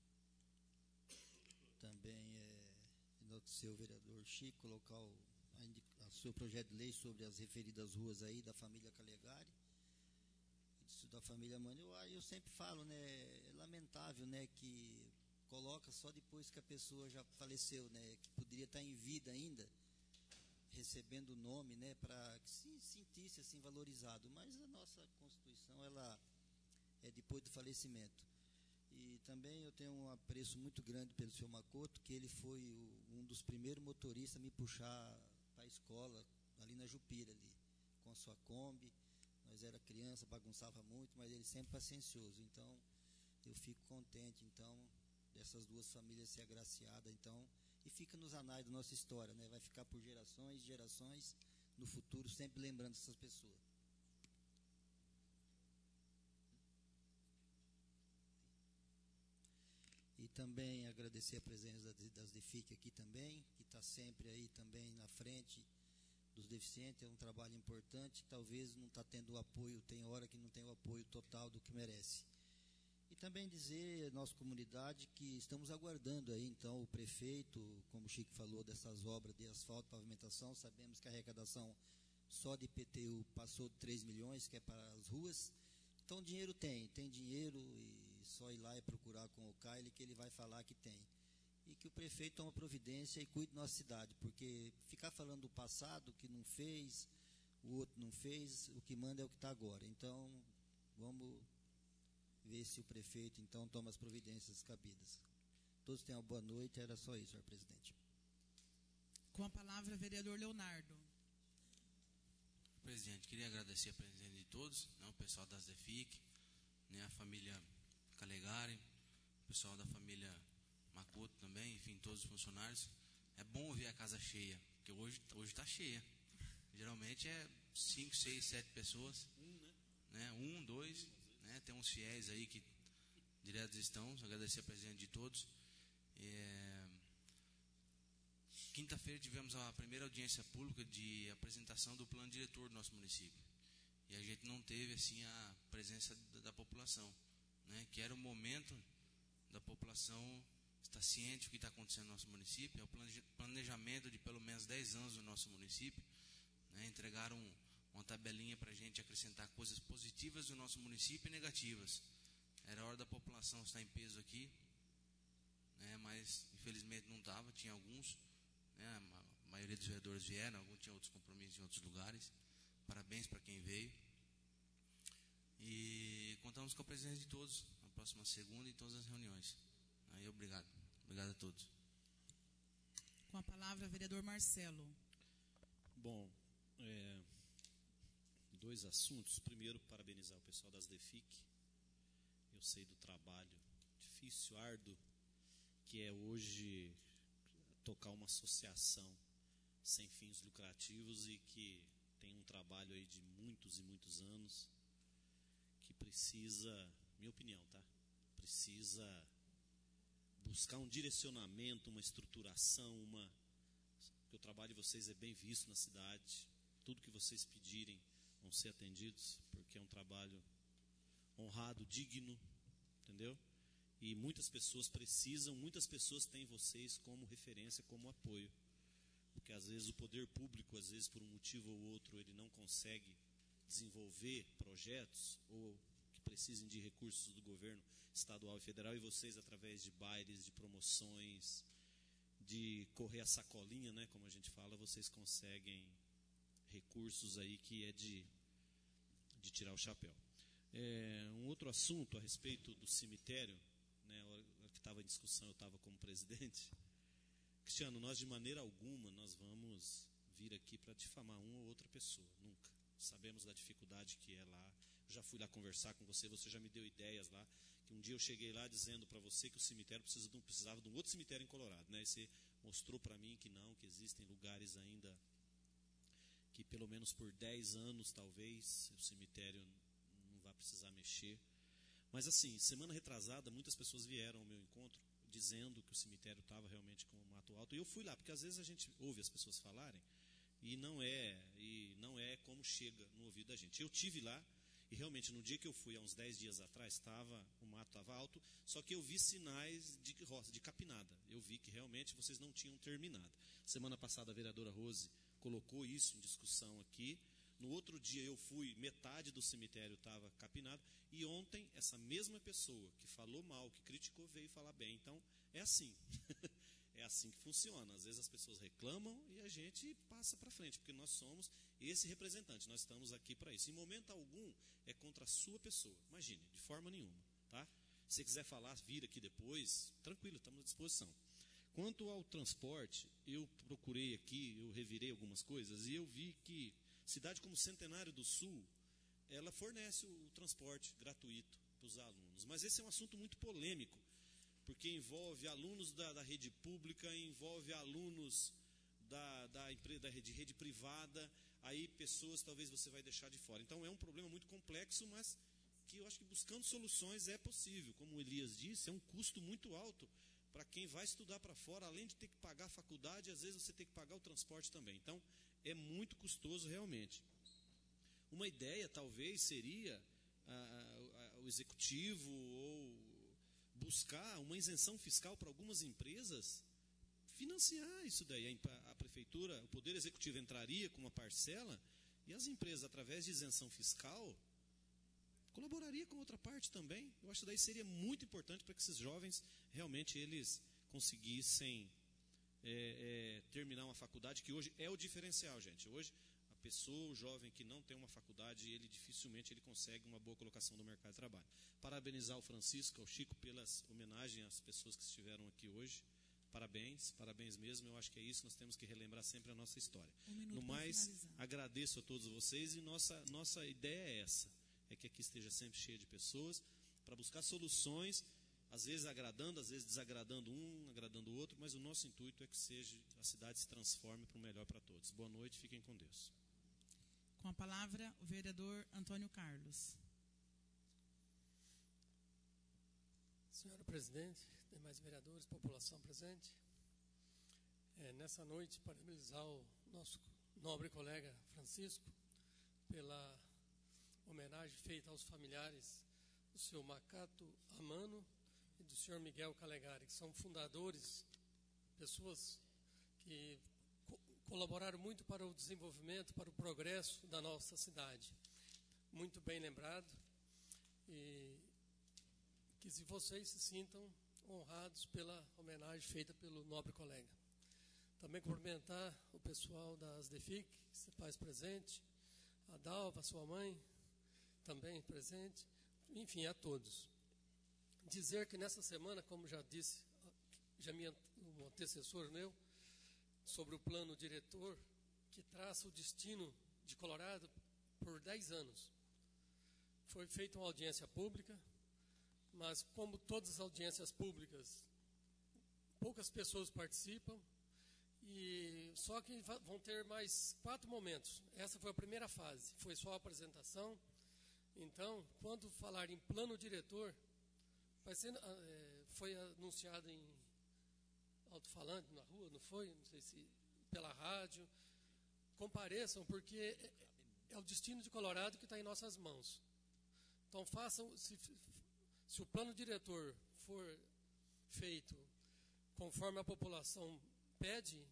também é, enaltecer o vereador Chico, colocar o a, a seu projeto de lei sobre as referidas ruas aí da família Calegari, isso da família Mano. Eu, eu sempre falo, né, é lamentável, né, que coloca só depois que a pessoa já faleceu, né, que poderia estar em vida ainda, recebendo o nome, né, para que se sentisse assim valorizado, mas a nossa Constituição, ela é depois do falecimento. E também eu tenho um apreço muito grande pelo senhor Makoto, que ele foi o, um dos primeiros motoristas a me puxar para a escola, ali na Jupira, ali, com a sua Kombi. Nós era criança, bagunçava muito, mas ele sempre paciencioso. Então, eu fico contente, então, dessas duas famílias ser agraciadas, então, e fica nos anais da nossa história, né? Vai ficar por gerações e gerações no futuro, sempre lembrando essas pessoas. E também agradecer a presença das D F I C aqui também, que está sempre aí também na frente dos deficientes. É um trabalho importante, talvez não está tendo o apoio, tem hora que não tem o apoio total do que merece. E também dizer, nossa comunidade, que estamos aguardando aí, então, o prefeito, como o Chico falou, dessas obras de asfalto, pavimentação. Sabemos que a arrecadação só de I P T U passou de três milhões, que é para as ruas. Então, dinheiro tem, tem dinheiro, e só ir lá e procurar com o Kyle que ele vai falar que tem. E que o prefeito tome providência e cuide da nossa cidade, porque ficar falando do passado, que não fez, o outro não fez, o que manda é o que está agora. Então, vamos ver se o prefeito, então, toma as providências cabidas. Todos tenham uma boa noite, era só isso, senhor presidente. Com a palavra, vereador Leonardo. Presidente, queria agradecer a presença de todos, né, o pessoal das D F I C, né, a família Calegari, o pessoal da família Makoto também, enfim, todos os funcionários. É bom ver a casa cheia, porque hoje hoje está cheia. Geralmente é cinco, seis, sete pessoas, Um, né? né? Um, dois, né? Tem uns fiéis aí que diretos estão. Agradecer a presença de todos. É... Quinta-feira tivemos a primeira audiência pública de apresentação do plano diretor do nosso município. E a gente não teve assim a presença da, da população, né? Que era o momento da população estar ciente do que está acontecendo no nosso município. É o planejamento de pelo menos dez anos do nosso município, né? Entregaram um, uma tabelinha para a gente acrescentar coisas positivas do nosso município e negativas. Era hora da população estar em peso aqui, né? Mas infelizmente não estava, tinha alguns, né? A maioria dos vereadores vieram, alguns tinham outros compromissos em outros lugares. Parabéns para quem veio. E contamos com a presença de todos na próxima segunda e em todas as reuniões. Aí, obrigado. Obrigado a todos. Com a palavra, vereador Marcelo. Bom, é, dois assuntos. Primeiro, parabenizar o pessoal das DEFIC. Eu sei do trabalho difícil, árduo, que é hoje tocar uma associação sem fins lucrativos e que tem um trabalho aí de muitos e muitos anos, que precisa, minha opinião, tá? Precisa buscar um direcionamento, uma estruturação, uma... que o trabalho de vocês é bem visto na cidade, tudo que vocês pedirem vão ser atendidos, porque é um trabalho honrado, digno, entendeu? E muitas pessoas precisam, muitas pessoas têm vocês como referência, como apoio. Porque às vezes o poder público, às vezes por um motivo ou outro, ele não consegue desenvolver projetos ou que precisem de recursos do governo estadual e federal, e vocês, através de bailes, de promoções, de correr a sacolinha, né, como a gente fala, vocês conseguem recursos aí que é de, de tirar o chapéu. É, um outro assunto a respeito do cemitério, né, a hora que estava em discussão, eu estava como presidente. Cristiano, nós de maneira alguma nós vamos vir aqui para difamar uma ou outra pessoa, nunca. Sabemos da dificuldade que é lá. Eu já fui lá conversar com você, você já me deu ideias lá, que um dia eu cheguei lá dizendo para você que o cemitério precisa de um, precisava de um outro cemitério em Colorado, né? E você mostrou para mim que não, que existem lugares ainda que pelo menos por dez anos talvez o cemitério não vai precisar mexer. Mas assim, semana retrasada muitas pessoas vieram ao meu encontro dizendo que o cemitério estava realmente com o mato alto, e eu fui lá, porque às vezes a gente ouve as pessoas falarem e não é, e não é como chega no ouvido da gente. Eu tive lá e realmente no dia que eu fui, há uns dez dias atrás, tava, o mato estava alto, só que eu vi sinais de roça, de capinada. Eu vi que realmente vocês não tinham terminado. Semana passada a vereadora Rose colocou isso em discussão aqui. No outro dia eu fui, metade do cemitério estava capinado, e ontem essa mesma pessoa que falou mal, que criticou, veio falar bem. Então é assim, é assim que funciona. Às vezes as pessoas reclamam e a gente passa para frente, porque nós somos esse representante, nós estamos aqui para isso. Em momento algum é contra a sua pessoa, imagine, de forma nenhuma, tá? Se você quiser falar, vir aqui depois, tranquilo, estamos à disposição. Quanto ao transporte, eu procurei aqui, eu revirei algumas coisas e eu vi que cidade como Centenário do Sul, ela fornece o, o transporte gratuito para os alunos. Mas esse é um assunto muito polêmico, porque envolve alunos da, da rede pública, envolve alunos da, da, da rede, rede privada, aí pessoas talvez você vai deixar de fora. Então é um problema muito complexo, mas que eu acho que buscando soluções é possível. Como o Elias disse, é um custo muito alto para quem vai estudar para fora, além de ter que pagar a faculdade, às vezes você tem que pagar o transporte também. Então é muito custoso realmente. Uma ideia talvez seria ah, o executivo ou buscar uma isenção fiscal para algumas empresas, financiar isso daí. A prefeitura, o poder executivo entraria com uma parcela e as empresas, através de isenção fiscal, colaboraria com outra parte também. Eu acho que daí seria muito importante para que esses jovens realmente eles conseguissem É, é, terminar uma faculdade, que hoje é o diferencial, gente. Hoje, a pessoa, o jovem que não tem uma faculdade, ele dificilmente ele consegue uma boa colocação no mercado de trabalho. Parabenizar o Francisco, ao Chico, pelas homenagens às pessoas que estiveram aqui hoje. Parabéns, parabéns mesmo. Eu acho que é isso, nós temos que relembrar sempre a nossa história. Um no mais, agradeço a todos vocês e nossa, nossa ideia é essa, é que aqui esteja sempre cheia de pessoas para buscar soluções às vezes agradando, às vezes desagradando um, agradando o outro, mas o nosso intuito é que seja, a cidade se transforme para o melhor para todos. Boa noite, fiquem com Deus. Com a palavra, o vereador Antônio Carlos. Senhora presidente, demais vereadores, população presente, é, nessa noite, parabenizar o nosso nobre colega Francisco pela homenagem feita aos familiares do senhor Macato Amano e do senhor Miguel Calegari, que são fundadores, pessoas que co colaboraram muito para o desenvolvimento, para o progresso da nossa cidade. Muito bem lembrado, e que se vocês se sintam honrados pela homenagem feita pelo nobre colega. Também cumprimentar o pessoal da ASDEFIC, se faz presente, a Dalva, sua mãe, também presente, enfim, a todos. Dizer que nessa semana, como já disse, já me, um antecessor meu, sobre o plano diretor, que traça o destino de Colorado por dez anos. Foi feita uma audiência pública, mas como todas as audiências públicas, poucas pessoas participam, e só que vão ter mais quatro momentos. Essa foi a primeira fase, foi só a apresentação. Então, quando falar em plano diretor, vai ser, é, foi anunciado em alto-falante na rua, não foi? Não sei se pela rádio. Compareçam, porque é, é o destino de Colorado que está em nossas mãos. Então, façam, se, se o plano diretor for feito conforme a população pede,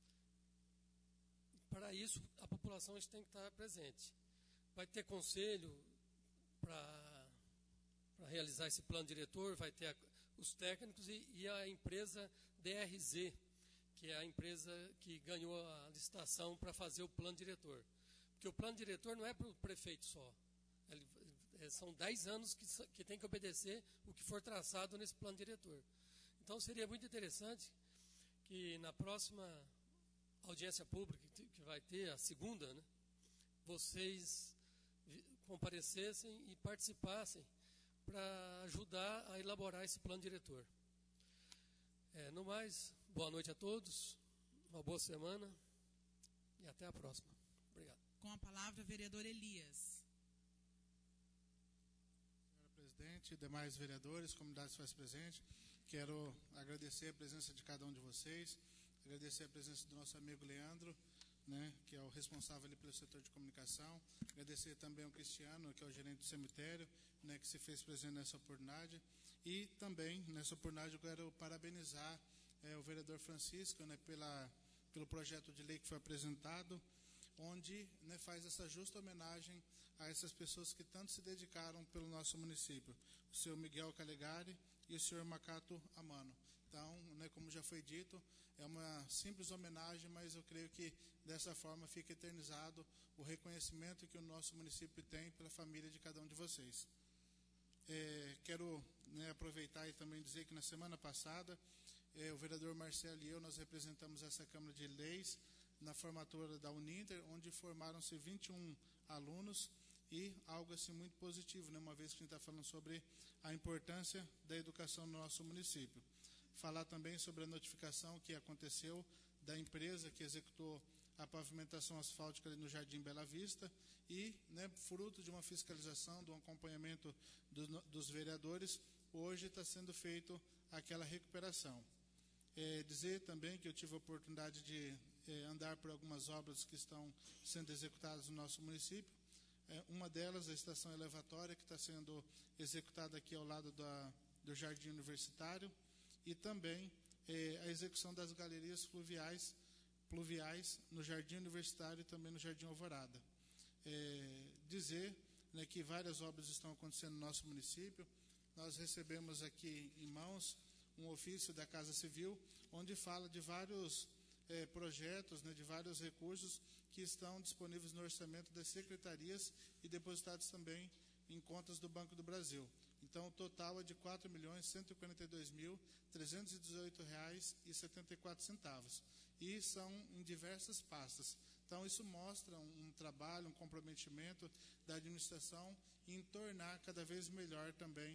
para isso a população tem que estar presente. Vai ter conselho para realizar esse plano diretor, vai ter a, os técnicos e, e a empresa D R Z, que é a empresa que ganhou a licitação para fazer o plano diretor. Porque o plano diretor não é para o prefeito só. Ele, é, são dez anos que, que tem que obedecer o que for traçado nesse plano diretor. Então, seria muito interessante que na próxima audiência pública, que vai ter, a segunda, né, vocês comparecessem e participassem para ajudar a elaborar esse plano diretor. É, no mais, boa noite a todos, uma boa semana e até a próxima. Obrigado. Com a palavra, vereador Elias. Senhora presidente, demais vereadores, comunidade se faz presente, quero agradecer a presença de cada um de vocês, agradecer a presença do nosso amigo Leandro, né, que é o responsável ali pelo setor de comunicação, agradecer também ao Cristiano, que é o gerente do cemitério, né, que se fez presente nessa oportunidade, e também nessa oportunidade eu quero parabenizar é, o vereador Francisco, né, pela, pelo projeto de lei que foi apresentado, onde, né, faz essa justa homenagem a essas pessoas que tanto se dedicaram pelo nosso município, o senhor Miguel Calegari e o senhor Macato Amano. Então, né, como já foi dito, é uma simples homenagem, mas eu creio que dessa forma fica eternizado o reconhecimento que o nosso município tem pela família de cada um de vocês. É, quero, né, aproveitar e também dizer que na semana passada, é, o vereador Marcelo e eu, nós representamos essa Câmara de Leis na formatura da Uninter, onde formaram-se vinte e um alunos, e algo assim muito positivo, né, uma vez que a gente está falando sobre a importância da educação no nosso município. Falar também sobre a notificação que aconteceu da empresa que executou a pavimentação asfáltica ali no Jardim Bela Vista e, né, fruto de uma fiscalização, de um acompanhamento do, dos vereadores, hoje está sendo feito aquela recuperação. É, dizer também que eu tive a oportunidade de é, andar por algumas obras que estão sendo executadas no nosso município. É, uma delas, a estação elevatória, que está sendo executada aqui ao lado da, do Jardim Universitário, e também eh, a execução das galerias fluviais, pluviais no Jardim Universitário e também no Jardim Alvorada. É, dizer, né, que várias obras estão acontecendo no nosso município. Nós recebemos aqui em mãos um ofício da Casa Civil, onde fala de vários eh, projetos, né, de vários recursos que estão disponíveis no orçamento das secretarias e depositados também em contas do Banco do Brasil. Então, o total é de quatro milhões cento e quarenta e dois mil trezentos e dezoito reais e setenta e quatro centavos. E são em diversas pastas. Então, isso mostra um, um trabalho, um comprometimento da administração em tornar cada vez melhor também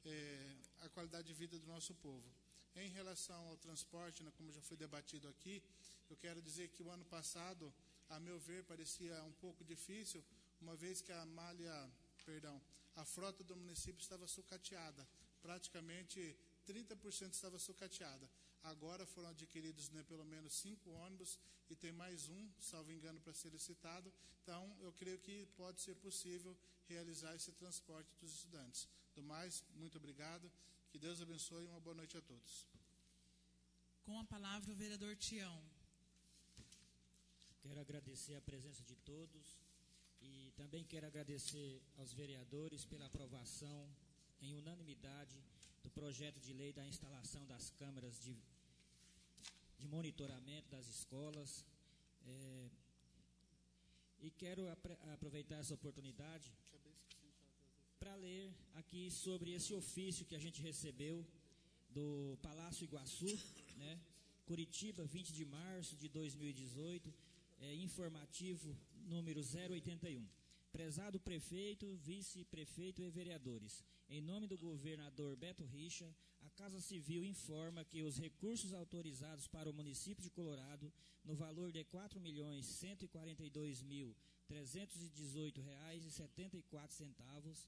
é, a qualidade de vida do nosso povo. Em relação ao transporte, né, como já foi debatido aqui, eu quero dizer que o ano passado, a meu ver, parecia um pouco difícil, uma vez que a malha, perdão, a frota do município estava sucateada, praticamente trinta por cento estava sucateada. Agora foram adquiridos, né, pelo menos cinco ônibus e tem mais um, salvo engano, para ser licitado. Então, eu creio que pode ser possível realizar esse transporte dos estudantes. Do mais, muito obrigado. Que Deus abençoe e uma boa noite a todos. Com a palavra, o vereador Tião. Quero agradecer a presença de todos e também quero agradecer aos vereadores pela aprovação em unanimidade do projeto de lei da instalação das câmeras de, de monitoramento das escolas. É, e quero apre, aproveitar essa oportunidade para ler aqui sobre esse ofício que a gente recebeu do Palácio Iguaçu, né? Curitiba, vinte de março de dois mil e dezoito, é, informativo número zero oitenta e um. Prezado prefeito, vice-prefeito e vereadores, em nome do governador Beto Richa, a Casa Civil informa que os recursos autorizados para o município de Colorado, no valor de quatro milhões cento e quarenta e dois mil trezentos e dezoito reais e setenta e quatro centavos,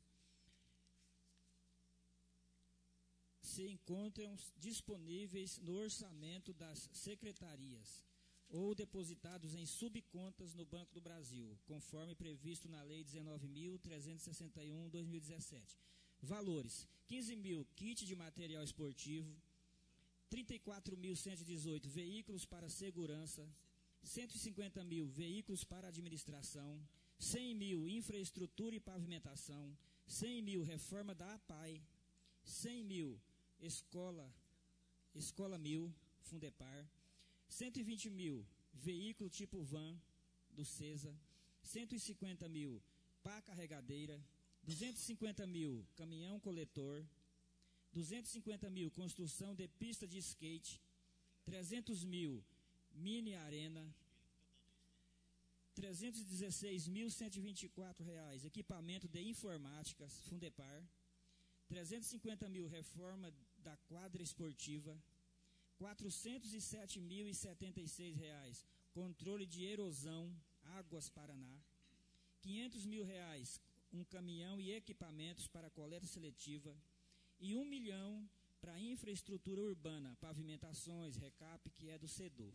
se encontram disponíveis no orçamento das secretarias ou depositados em subcontas no Banco do Brasil, conforme previsto na Lei dezenove mil trezentos e sessenta e um de dois mil e dezessete. Valores: quinze mil kit de material esportivo, trinta e quatro mil cento e dezoito veículos para segurança, cento e cinquenta mil veículos para administração, cem mil infraestrutura e pavimentação, cem mil reforma da A P A I, cem mil escola, escola mil, Fundepar, cento e vinte mil veículo tipo van do CESA, cento e cinquenta mil pá carregadeira, duzentos e cinquenta mil caminhão coletor, duzentos e cinquenta mil construção de pista de skate, trezentos mil mini arena, trezentos e dezesseis mil cento e vinte e quatro reais equipamento de informática, Fundepar, trezentos e cinquenta mil reforma da quadra esportiva, quatrocentos e sete mil e setenta e seis reais controle de erosão, Águas Paraná, quinhentos mil reais um caminhão e equipamentos para coleta seletiva e um milhão para infraestrutura urbana, pavimentações, recap, que é do SEDUR.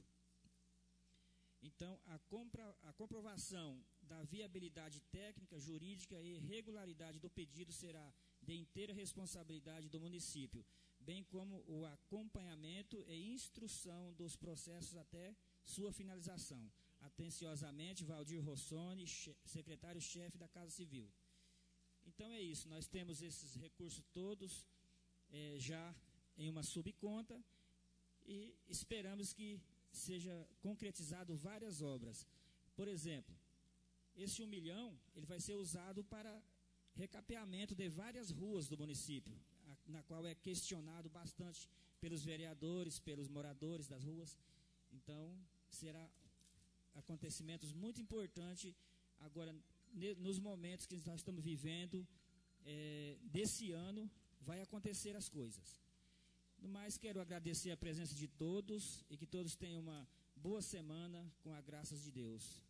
Então, a, compra, a comprovação da viabilidade técnica, jurídica e regularidade do pedido será de inteira responsabilidade do município, bem como o acompanhamento e instrução dos processos até sua finalização. Atenciosamente, Valdir Rossoni, secretário-chefe da Casa Civil. Então é isso, nós temos esses recursos todos é, já em uma subconta e esperamos que seja concretizado várias obras. Por exemplo, esse um milhão ele vai ser usado para recapeamento de várias ruas do município, a, na qual é questionado bastante pelos vereadores, pelos moradores das ruas. Então, será acontecimentos muito importantes agora, ne, nos momentos que nós estamos vivendo, é, desse ano, vai acontecer as coisas. No mais, quero agradecer a presença de todos e que todos tenham uma boa semana com a graça de Deus.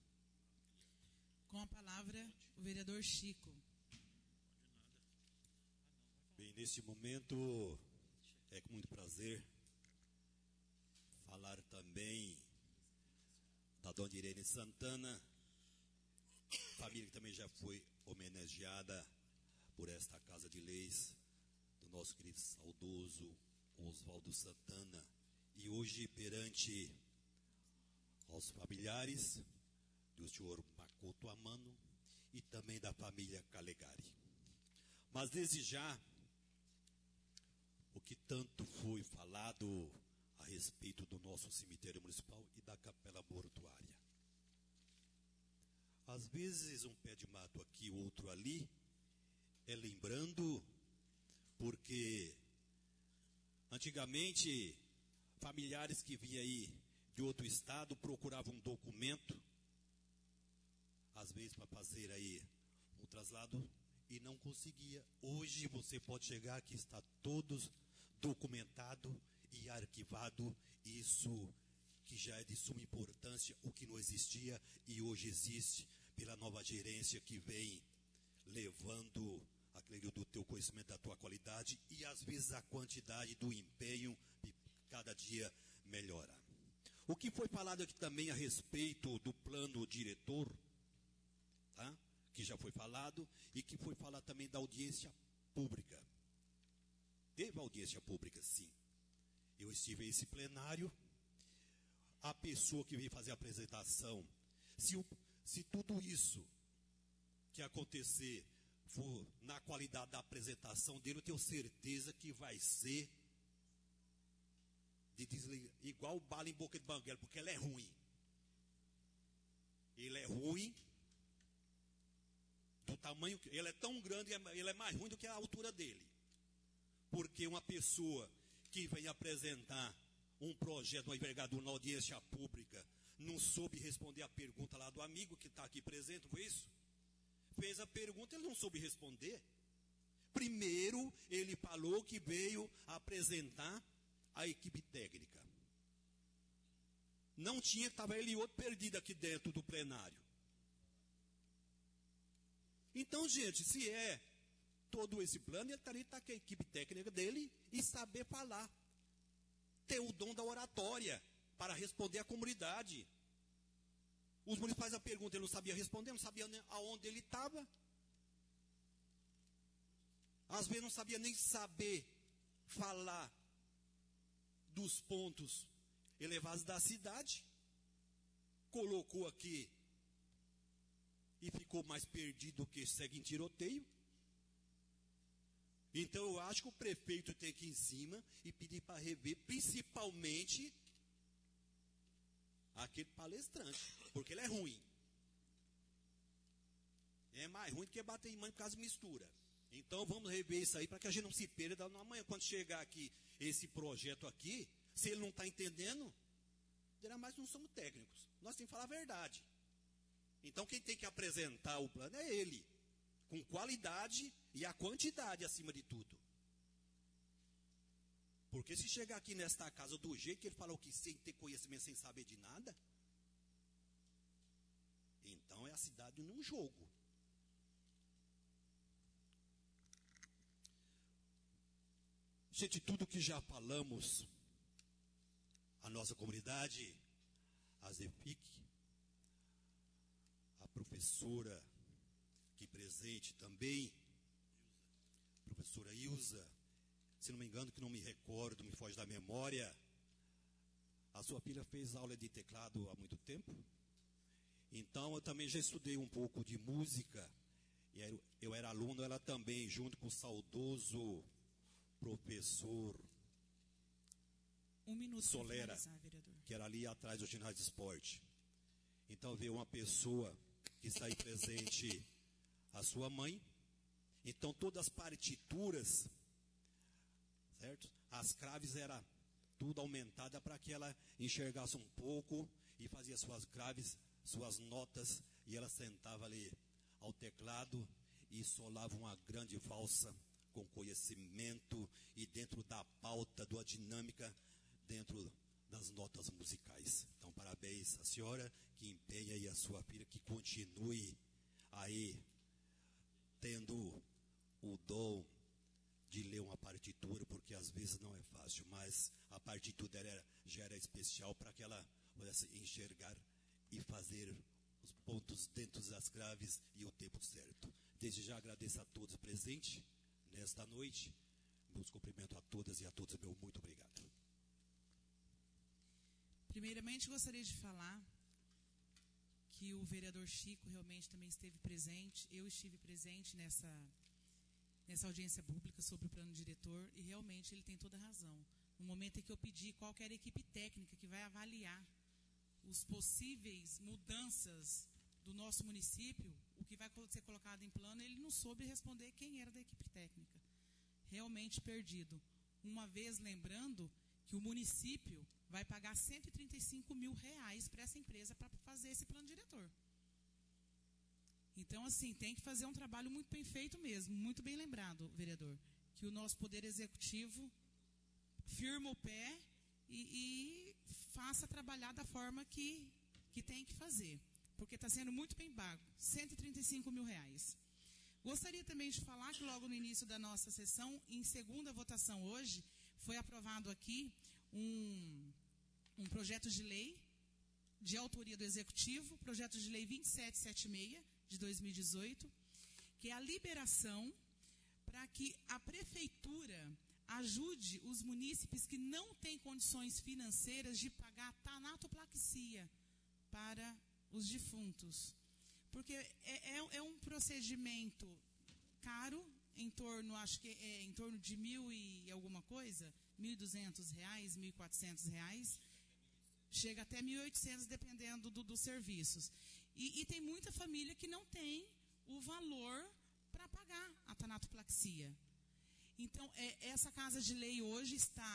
Com a palavra, o vereador Chico. Bem, neste momento, é com muito prazer falar também da dona Irene Santana, família que também já foi homenageada por esta Casa de Leis, do nosso querido saudoso Oswaldo Santana, e hoje perante aos familiares do senhor Makoto Amano e também da família Calegari. Mas desde já, o que tanto foi falado a respeito do nosso cemitério municipal e da capela mortuária. Às vezes um pé de mato aqui, outro ali, é lembrando, porque antigamente familiares que vinham aí de outro estado procuravam um documento, às vezes para fazer aí um traslado, e não conseguia. Hoje você pode chegar que está todos documentado e arquivado, isso que já é de suma importância, o que não existia e hoje existe pela nova gerência que vem levando aquele do teu conhecimento, da tua qualidade e às vezes a quantidade do empenho e cada dia melhora. O que foi falado aqui também a respeito do plano diretor, tá? Que já foi falado, e que foi falado também da audiência pública. Teve audiência pública, sim. Eu estive nesse plenário, a pessoa que veio fazer a apresentação, se, o, se tudo isso que acontecer for na qualidade da apresentação dele, eu tenho certeza que vai ser de desligar, igual bala em boca de banguela, porque ela é ruim. Ele é ruim, do tamanho, ele é tão grande, ele é mais ruim do que a altura dele. Porque uma pessoa que vem apresentar um projeto, uma envergadura na audiência pública, não soube responder a pergunta lá do amigo que está aqui presente, foi isso? Fez a pergunta, ele não soube responder. Primeiro, ele falou que veio apresentar a equipe técnica. Não tinha, estava ele e outro perdido aqui dentro do plenário. Então, gente, se é todo esse plano, ele estaria tá com a equipe técnica dele e saber falar. Ter o dom da oratória para responder à comunidade. Os municípios fazem a pergunta, ele não sabia responder, não sabia nem aonde ele estava. Às vezes não sabia nem saber falar dos pontos elevados da cidade. Colocou aqui e ficou mais perdido do que segue em tiroteio. Então eu acho que o prefeito tem que ir em cima e pedir para rever, principalmente aquele palestrante, porque ele é ruim. É mais ruim do que bater em mãe por causa de mistura. Então vamos rever isso aí para que a gente não se perda amanhã. Quando chegar aqui esse projeto aqui, se ele não está entendendo, dirá, mas não somos técnicos. Nós temos que falar a verdade. Então quem tem que apresentar o plano é ele, com qualidade e a quantidade acima de tudo. Porque se chegar aqui nesta casa do jeito que ele falou que sem ter conhecimento, sem saber de nada, então é a cidade num jogo. Gente, tudo que já falamos, a nossa comunidade, a ZEFIC, a professora aqui presente também, professora Ilza, se não me engano, que não me recordo, me foge da memória, a sua filha fez aula de teclado há muito tempo? Então, eu também já estudei um pouco de música, e eu era aluno, ela também, junto com o saudoso professor um minuto Solera, que era ali atrás do ginásio de esporte. Então, veio uma pessoa que está aí presente, a sua mãe. Então, todas as partituras, certo? As craves era tudo aumentada para que ela enxergasse um pouco e fazia suas craves, suas notas, e ela sentava ali ao teclado e solava uma grande valsa com conhecimento e dentro da pauta, da dinâmica, dentro das notas musicais. Então, parabéns à senhora que empenha aí a sua filha, que continue aí tendo o dom de ler uma partitura, porque às vezes não é fácil, mas a partitura era, já era especial para que ela pudesse enxergar e fazer os pontos dentro das graves e o tempo certo. Desde já agradeço a todos presentes nesta noite. Meus cumprimentos a todas e a todos, meu muito obrigado. Primeiramente, gostaria de falar que o vereador Chico realmente também esteve presente, eu estive presente nessa, nessa audiência pública sobre o plano diretor, e realmente ele tem toda a razão. No momento em que eu pedi qual que era a equipe técnica que vai avaliar os possíveis mudanças do nosso município, o que vai ser colocado em plano, ele não soube responder quem era da equipe técnica. Realmente perdido. Uma vez lembrando que o município vai pagar cento e trinta e cinco mil reais para essa empresa para fazer esse plano diretor. Então, assim, tem que fazer um trabalho muito bem feito mesmo, muito bem lembrado, vereador, que o nosso Poder Executivo firma o pé e, e faça trabalhar da forma que, que tem que fazer, porque está sendo muito bem pago, cento e trinta e cinco mil reais. Gostaria também de falar que logo no início da nossa sessão, em segunda votação hoje, foi aprovado aqui um, um projeto de lei de autoria do Executivo, projeto de lei vinte e sete setenta e seis, de dois mil e dezoito, que é a liberação para que a Prefeitura ajude os munícipes que não têm condições financeiras de pagar a tanatoplaquia para os defuntos. Porque é, é, é um procedimento caro, em torno, acho que é em torno de mil e alguma coisa, mil e duzentos reais, mil e quatrocentos reais, chega até mil e oitocentos, dependendo do, dos serviços. E, e tem muita família que não tem o valor para pagar a tanatoplaquia. Então, é, essa Casa de Lei hoje está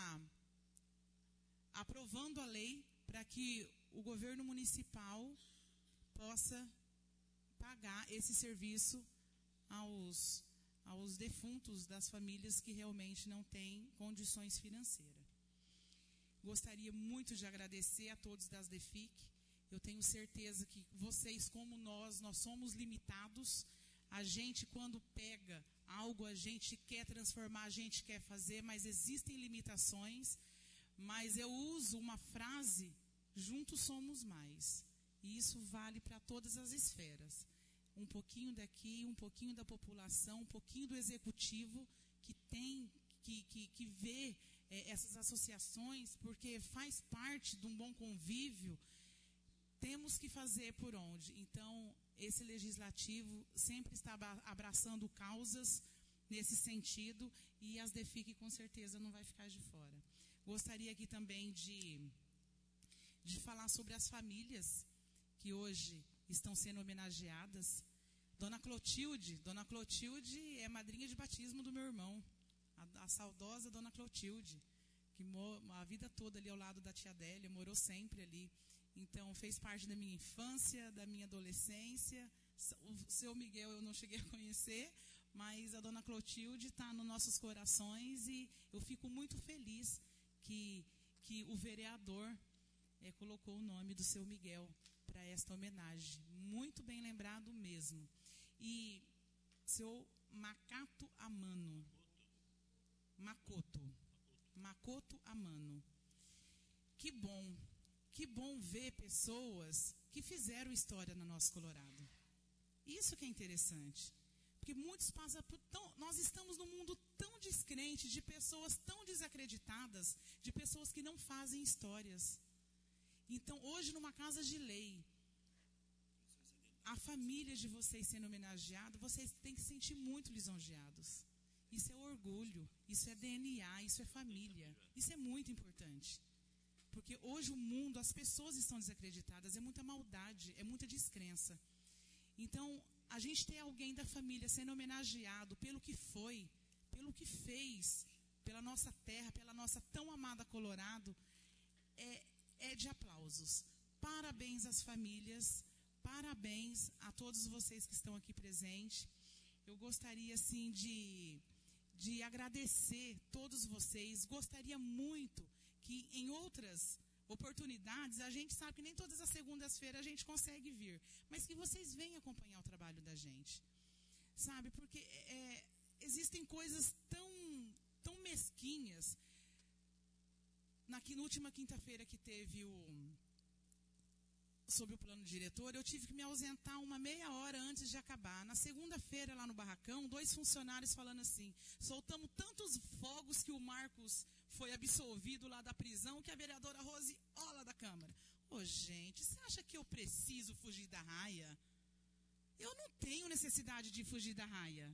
aprovando a lei para que o governo municipal possa pagar esse serviço aos, aos defuntos das famílias que realmente não têm condições financeiras. Gostaria muito de agradecer a todos das D F I C. Eu tenho certeza que vocês, como nós, nós somos limitados. A gente, quando pega algo, a gente quer transformar, a gente quer fazer, mas existem limitações. Mas eu uso uma frase, juntos somos mais. E isso vale para todas as esferas. Um pouquinho daqui, um pouquinho da população, um pouquinho do executivo que tem, que, que, que vê é, essas associações, porque faz parte de um bom convívio. Temos que fazer por onde. Então, esse legislativo sempre está abraçando causas nesse sentido e as D F I C com certeza não vai ficar de fora. Gostaria aqui também de, de falar sobre as famílias que hoje estão sendo homenageadas. Dona Clotilde, Dona Clotilde é madrinha de batismo do meu irmão, a, a saudosa Dona Clotilde, que mo, a vida toda ali ao lado da tia Adélia, morou sempre ali. Então, fez parte da minha infância, da minha adolescência. O seu Miguel eu não cheguei a conhecer, mas a Dona Clotilde está nos nossos corações e eu fico muito feliz que, que o vereador é, colocou o nome do seu Miguel para esta homenagem. Muito bem lembrado mesmo. E seu Macato Amano. Macoto. Macoto Amano. Que bom. Que bom ver pessoas que fizeram história no nosso Colorado. Isso que é interessante. Porque muitos passam por tão, nós estamos num mundo tão descrente, de pessoas tão desacreditadas, de pessoas que não fazem histórias. Então, hoje, numa casa de lei, a família de vocês sendo homenageada, vocês têm que se sentir muito lisonjeados. Isso é orgulho, isso é D N A, isso é família. Isso é muito importante. Porque hoje o mundo, as pessoas estão desacreditadas, é muita maldade, é muita descrença. Então, a gente ter alguém da família sendo homenageado pelo que foi, pelo que fez, pela nossa terra, pela nossa tão amada Colorado, é, é de aplausos. Parabéns às famílias, parabéns a todos vocês que estão aqui presentes. Eu gostaria, assim, de, de agradecer todos vocês. Gostaria muito que em outras oportunidades, a gente sabe que nem todas as segundas-feiras a gente consegue vir, mas que vocês venham acompanhar o trabalho da gente, sabe, porque é, existem coisas tão, tão mesquinhas. Na, na última quinta-feira que teve o sobre o plano diretor, eu tive que me ausentar uma meia hora antes de acabar. Na segunda-feira, lá no barracão, dois funcionários falando assim, soltamos tantos fogos que o Marcos foi absolvido lá da prisão, que a vereadora Rose, ó lá da Câmara. Ô, gente, você acha que eu preciso fugir da raia? Eu não tenho necessidade de fugir da raia.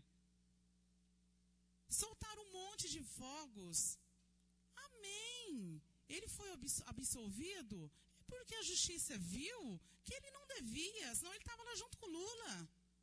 Soltaram um monte de fogos. Amém. Ele foi absolvido porque a justiça viu que ele não devia, senão ele estava lá junto com o Lula.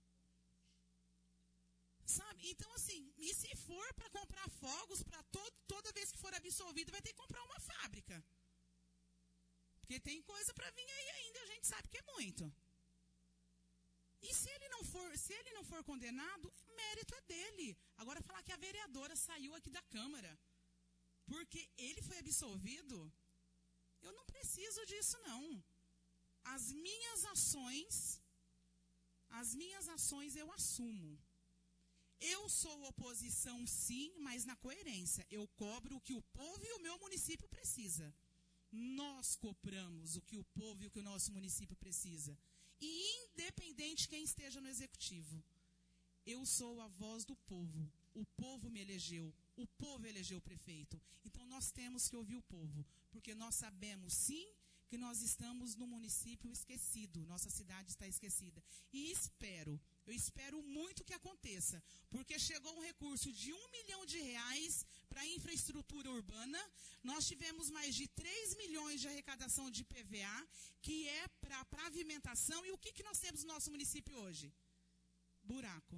Sabe? Então, assim, e se for para comprar fogos, para todo, toda vez que for absolvido, vai ter que comprar uma fábrica. Porque tem coisa para vir aí ainda, a gente sabe que é muito. E se ele não for, se ele não for condenado, mérito é dele. Agora falar que a vereadora saiu aqui da Câmara porque ele foi absolvido, eu não preciso disso, não. As minhas ações, as minhas ações eu assumo. Eu sou oposição, sim, mas na coerência. Eu cobro o que o povo e o meu município precisa. Nós cobramos o que o povo e o que o nosso município precisa. E independente quem esteja no executivo, eu sou a voz do povo. O povo me elegeu. O povo elegeu o prefeito. Então nós temos que ouvir o povo. Porque nós sabemos, sim, que nós estamos no município esquecido. Nossa cidade está esquecida. E espero, eu espero muito que aconteça. Porque chegou um recurso de um milhão de reais para infraestrutura urbana. Nós tivemos mais de três milhões de arrecadação de P V A, que é para pavimentação. E o que, que nós temos no nosso município hoje? Buraco.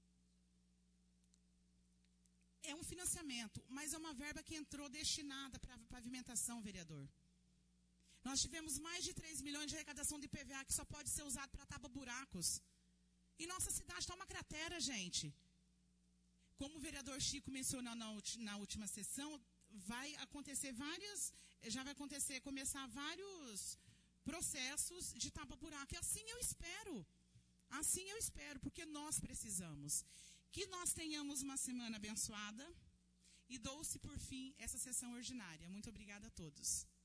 É um financiamento, mas é uma verba que entrou destinada para pavimentação, vereador. Nós tivemos mais de três milhões de arrecadação de P V A que só pode ser usado para tapar buracos. E nossa cidade está uma cratera, gente. Como o vereador Chico mencionou na, na última sessão, vai acontecer várias, já vai acontecer, começar vários processos de tapa-buraco. E assim eu espero. Assim eu espero, porque nós precisamos. Que nós tenhamos uma semana abençoada e dou-se por fim essa sessão ordinária. Muito obrigada a todos.